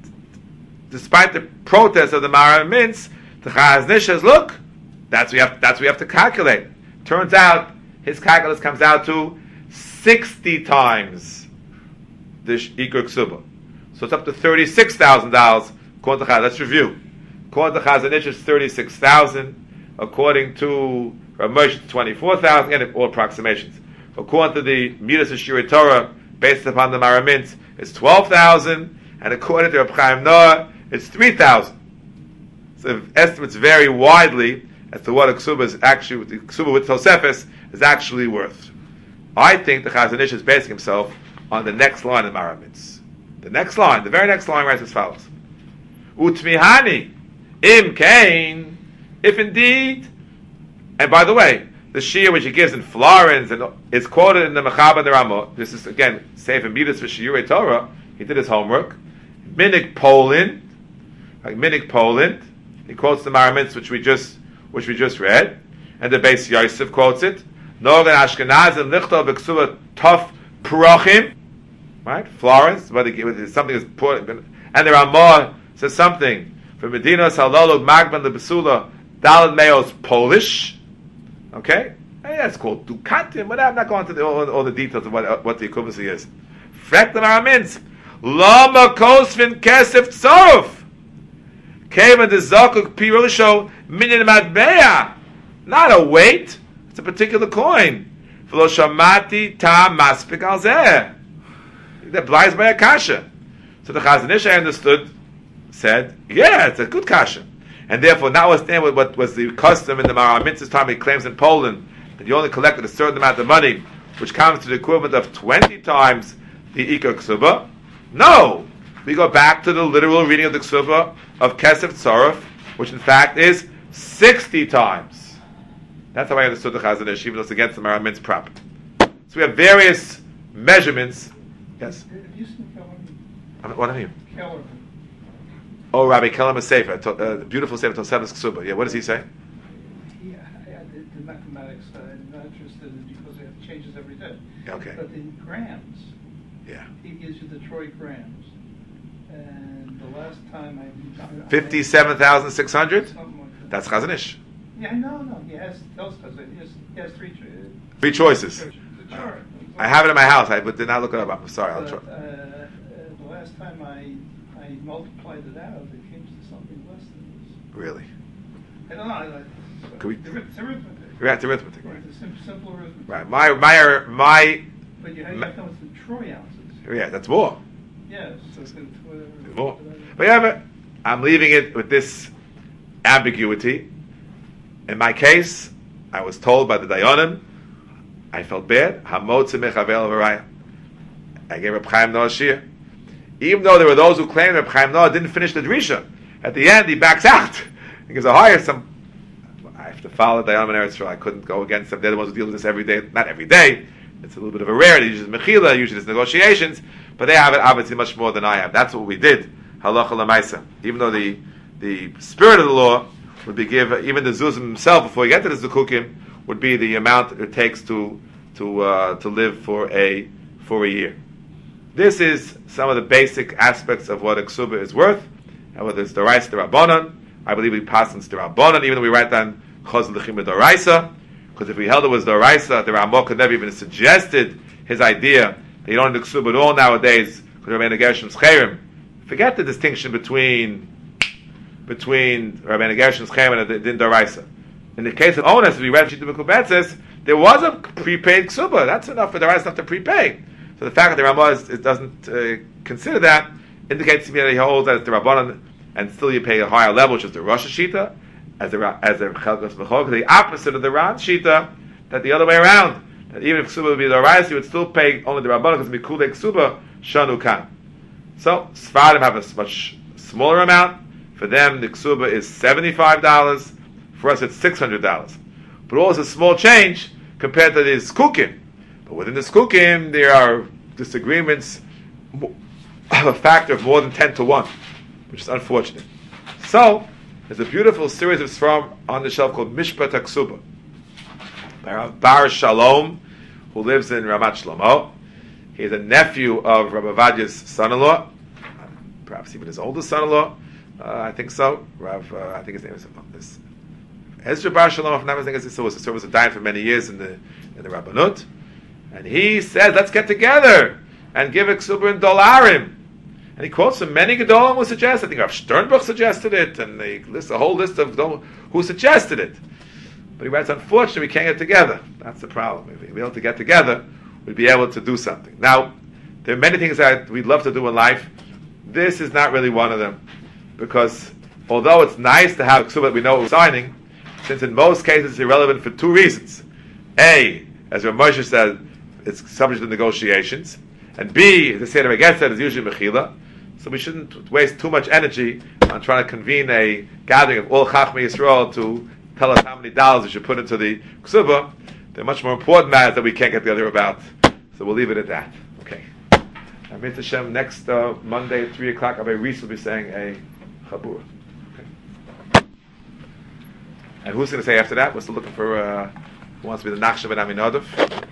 despite the protest of the Maharam Mintz, the Chazon Ish says, look, that's what we have, that's what we have to calculate. Turns out, his calculus comes out to sixty times the Ikar Ksuba. So it's up to thirty-six thousand dollars according to Chazon. Let's review. According to Chazon Ish, it's thirty-six thousand dollars. According to Rav Moshe, it's twenty-four thousand dollars. Again, all approximations. According to the Midas Shirei Torah, based upon the Maharam Mintz, it's twelve thousand dollars. And according to Reb Chaim Noah, it's three thousand dollars. So estimates vary widely as to what a ksuba is actually, the ksuba with Tosefes is actually worth. I think the Chazon Ish is basing himself on the next line in Maharam Mintz. The next line, the very next line writes as follows: Utmihani im kain, if indeed, and by the way, the Shir which he gives in Florence and is quoted in the Mechaber and the Ramah. This is again Sefer Midas V'Shiyurei Torah. He did his homework. Minik Poland, like Minik Poland, he quotes the Maharam Mintz which we just which we just read, and the Beis Yosef quotes it. Nogan Ashkenazim lichto b'ksuba tof prochim, right? Florence, but something is put, and the Ramah says something for Medina Salolog Magban the Besula Dalad Meos Polish. Okay, hey, that's called Dukatim. But I'm not going to the, all, all the details of what what the equivalency is. Frek the Maharam Mintz. Lama kosvin kesef tzoruf. Keva de zakuk pirusho minyan matbeya. Not a weight. It's a particular coin. V'lo shamati tam maspik al zeh. That blies by a kasha. So the Chazon Ish, I understood, said, yeah, it's a good kasha. And therefore, notwithstanding what, what was the custom in the Maharam Mintz's time, he claims in Poland that you only collected a certain amount of money, which comes to the equivalent of twenty times the Ikar Ksuba. No! We go back to the literal reading of the Ksuba of Kesef Tzoruf, which in fact is sixty times. That's how I understood the Chazon Ish, even though it's against the Maharam Mintz proper. So we have various measurements. Yes? Have you seen Kellerman? What are you? Kellerman. Oh, Rabbi Kellerman Sefer, uh, the beautiful Sefer Tosefes Ksuba. Yeah, what does he say? He, I, I did the mathematics, uh, I'm not interested in it because it changes every day. Okay. But in grams, Yeah. he gives you the Troy grams. And the last time I... I- I- Fifty-seven thousand six hundred. Something like that. That's Chazon Ish. Yeah, no, no, he has, those, he has, he has three choices. Three choices. Sure. I have it in my house. I but did not look it up. I'm sorry. I'll But, try. uh, uh, the last time I, I multiplied it out, it came to something less than this. Really. I don't know, I like, Could we- it's arith- it's arithmetic. We're at the arithmetic. Right, it's sim- simple arithmetic. Right. My my my. But you have you have to know it's the troy ounces. Yeah, that's more. Yeah, so it's gonna, whatever. It's more. But yeah, but I'm leaving it with this ambiguity. In my case, I was told by the Dayanim, I felt bad. Hamotzi mechavel v'raya. I gave Reb Chaim Noah shir. Even though there were those who claimed Reb Chaim Noah didn't finish the drisha, at the end he backs out. He gives a higher some. I have to follow the Dayanim and Eretz Yisrael. I couldn't go against them. They're the ones who deal with this every day. Not every day. It's a little bit of a rarity. Usually it's mechila, usually it's negotiations, but they have it obviously much more than I have. That's what we did. Halacha l'maisa. Even though the the spirit of the law would be give even the zuzim himself before you get to the zukukim would be the amount it takes to to uh, to live for a for a year. This is some of the basic aspects of what a ksuba is worth, and whether it's the rice the rabbanon. I believe we pass on the rabbanon, even though we write down chaz l'chim d'oraisa. Because if we held it was the Raisa, the Ramah could never even suggested his idea that you don't do ksuba at all nowadays because Rabbeinu Gershom's chayrim. Forget the distinction between between Rabbeinu Gershom's chayrim and the Din Daraisa. In the case of Ones, as we read Shita Mekubetzes, there was a prepaid ksuba. That's enough for the Raisa not to prepay. So the fact that the Ramah is, it doesn't uh, consider that indicates to me that he holds that it's the Rabbanan and still you pay a higher level, which is the Rosh Hashita. As a as a chelkas b'chol, the opposite of the Ran Shita, that the other way around, that even if ksuba would be the Raisa, you would still pay only the Rabbanon because mikule ksuba shanu kan. So Sfarim have a much smaller amount. For them, the ksuba is seventy-five dollars. For us, it's six hundred dollars. But all is a small change compared to the skukim. But within the skukim, there are disagreements of a factor of more than ten to one, which is unfortunate. So. There's a beautiful series of Sfarim on the shelf called Mishpat HaKsuba by Rav Bar Shalom, who lives in Ramat Shlomo. He's a nephew of Rabbi Avadia's son-in-law, perhaps even his oldest son-in-law. Uh, I think so. Rav, uh, I think his name is this Ezra Bar Shalom. If I'm not mistaken, he was was a dying for many years in the in the Rabbanut, and he said, "Let's get together and give a ksuba in dolarim." And he quotes from many Gedolim who suggest. I think Rav Sternbuch suggested it, and they list a whole list of Gedolim who suggested it. But he writes, unfortunately, we can't get together. That's the problem. If we were able to get together, we'd be able to do something. Now, there are many things that we'd love to do in life. This is not really one of them. Because although it's nice to have a ksuba that we know what we're signing, since in most cases it's irrelevant for two reasons. A, as Rav Moshe said, it's subject to negotiations. And B, the Seder Megetz said, is usually mechila. So we shouldn't waste too much energy on trying to convene a gathering of all Chachmei Yisrael to tell us how many dollars we should put into the ksuba. There are much more important matters that we can't get together about. So we'll leave it at that. Okay. Amit Hashem, next uh, Monday at three o'clock, Rabbi Reese will be saying a chabur. Okay. And who's going to say after that? We're still looking for uh, who wants to be the Nachshon ben Aminadov.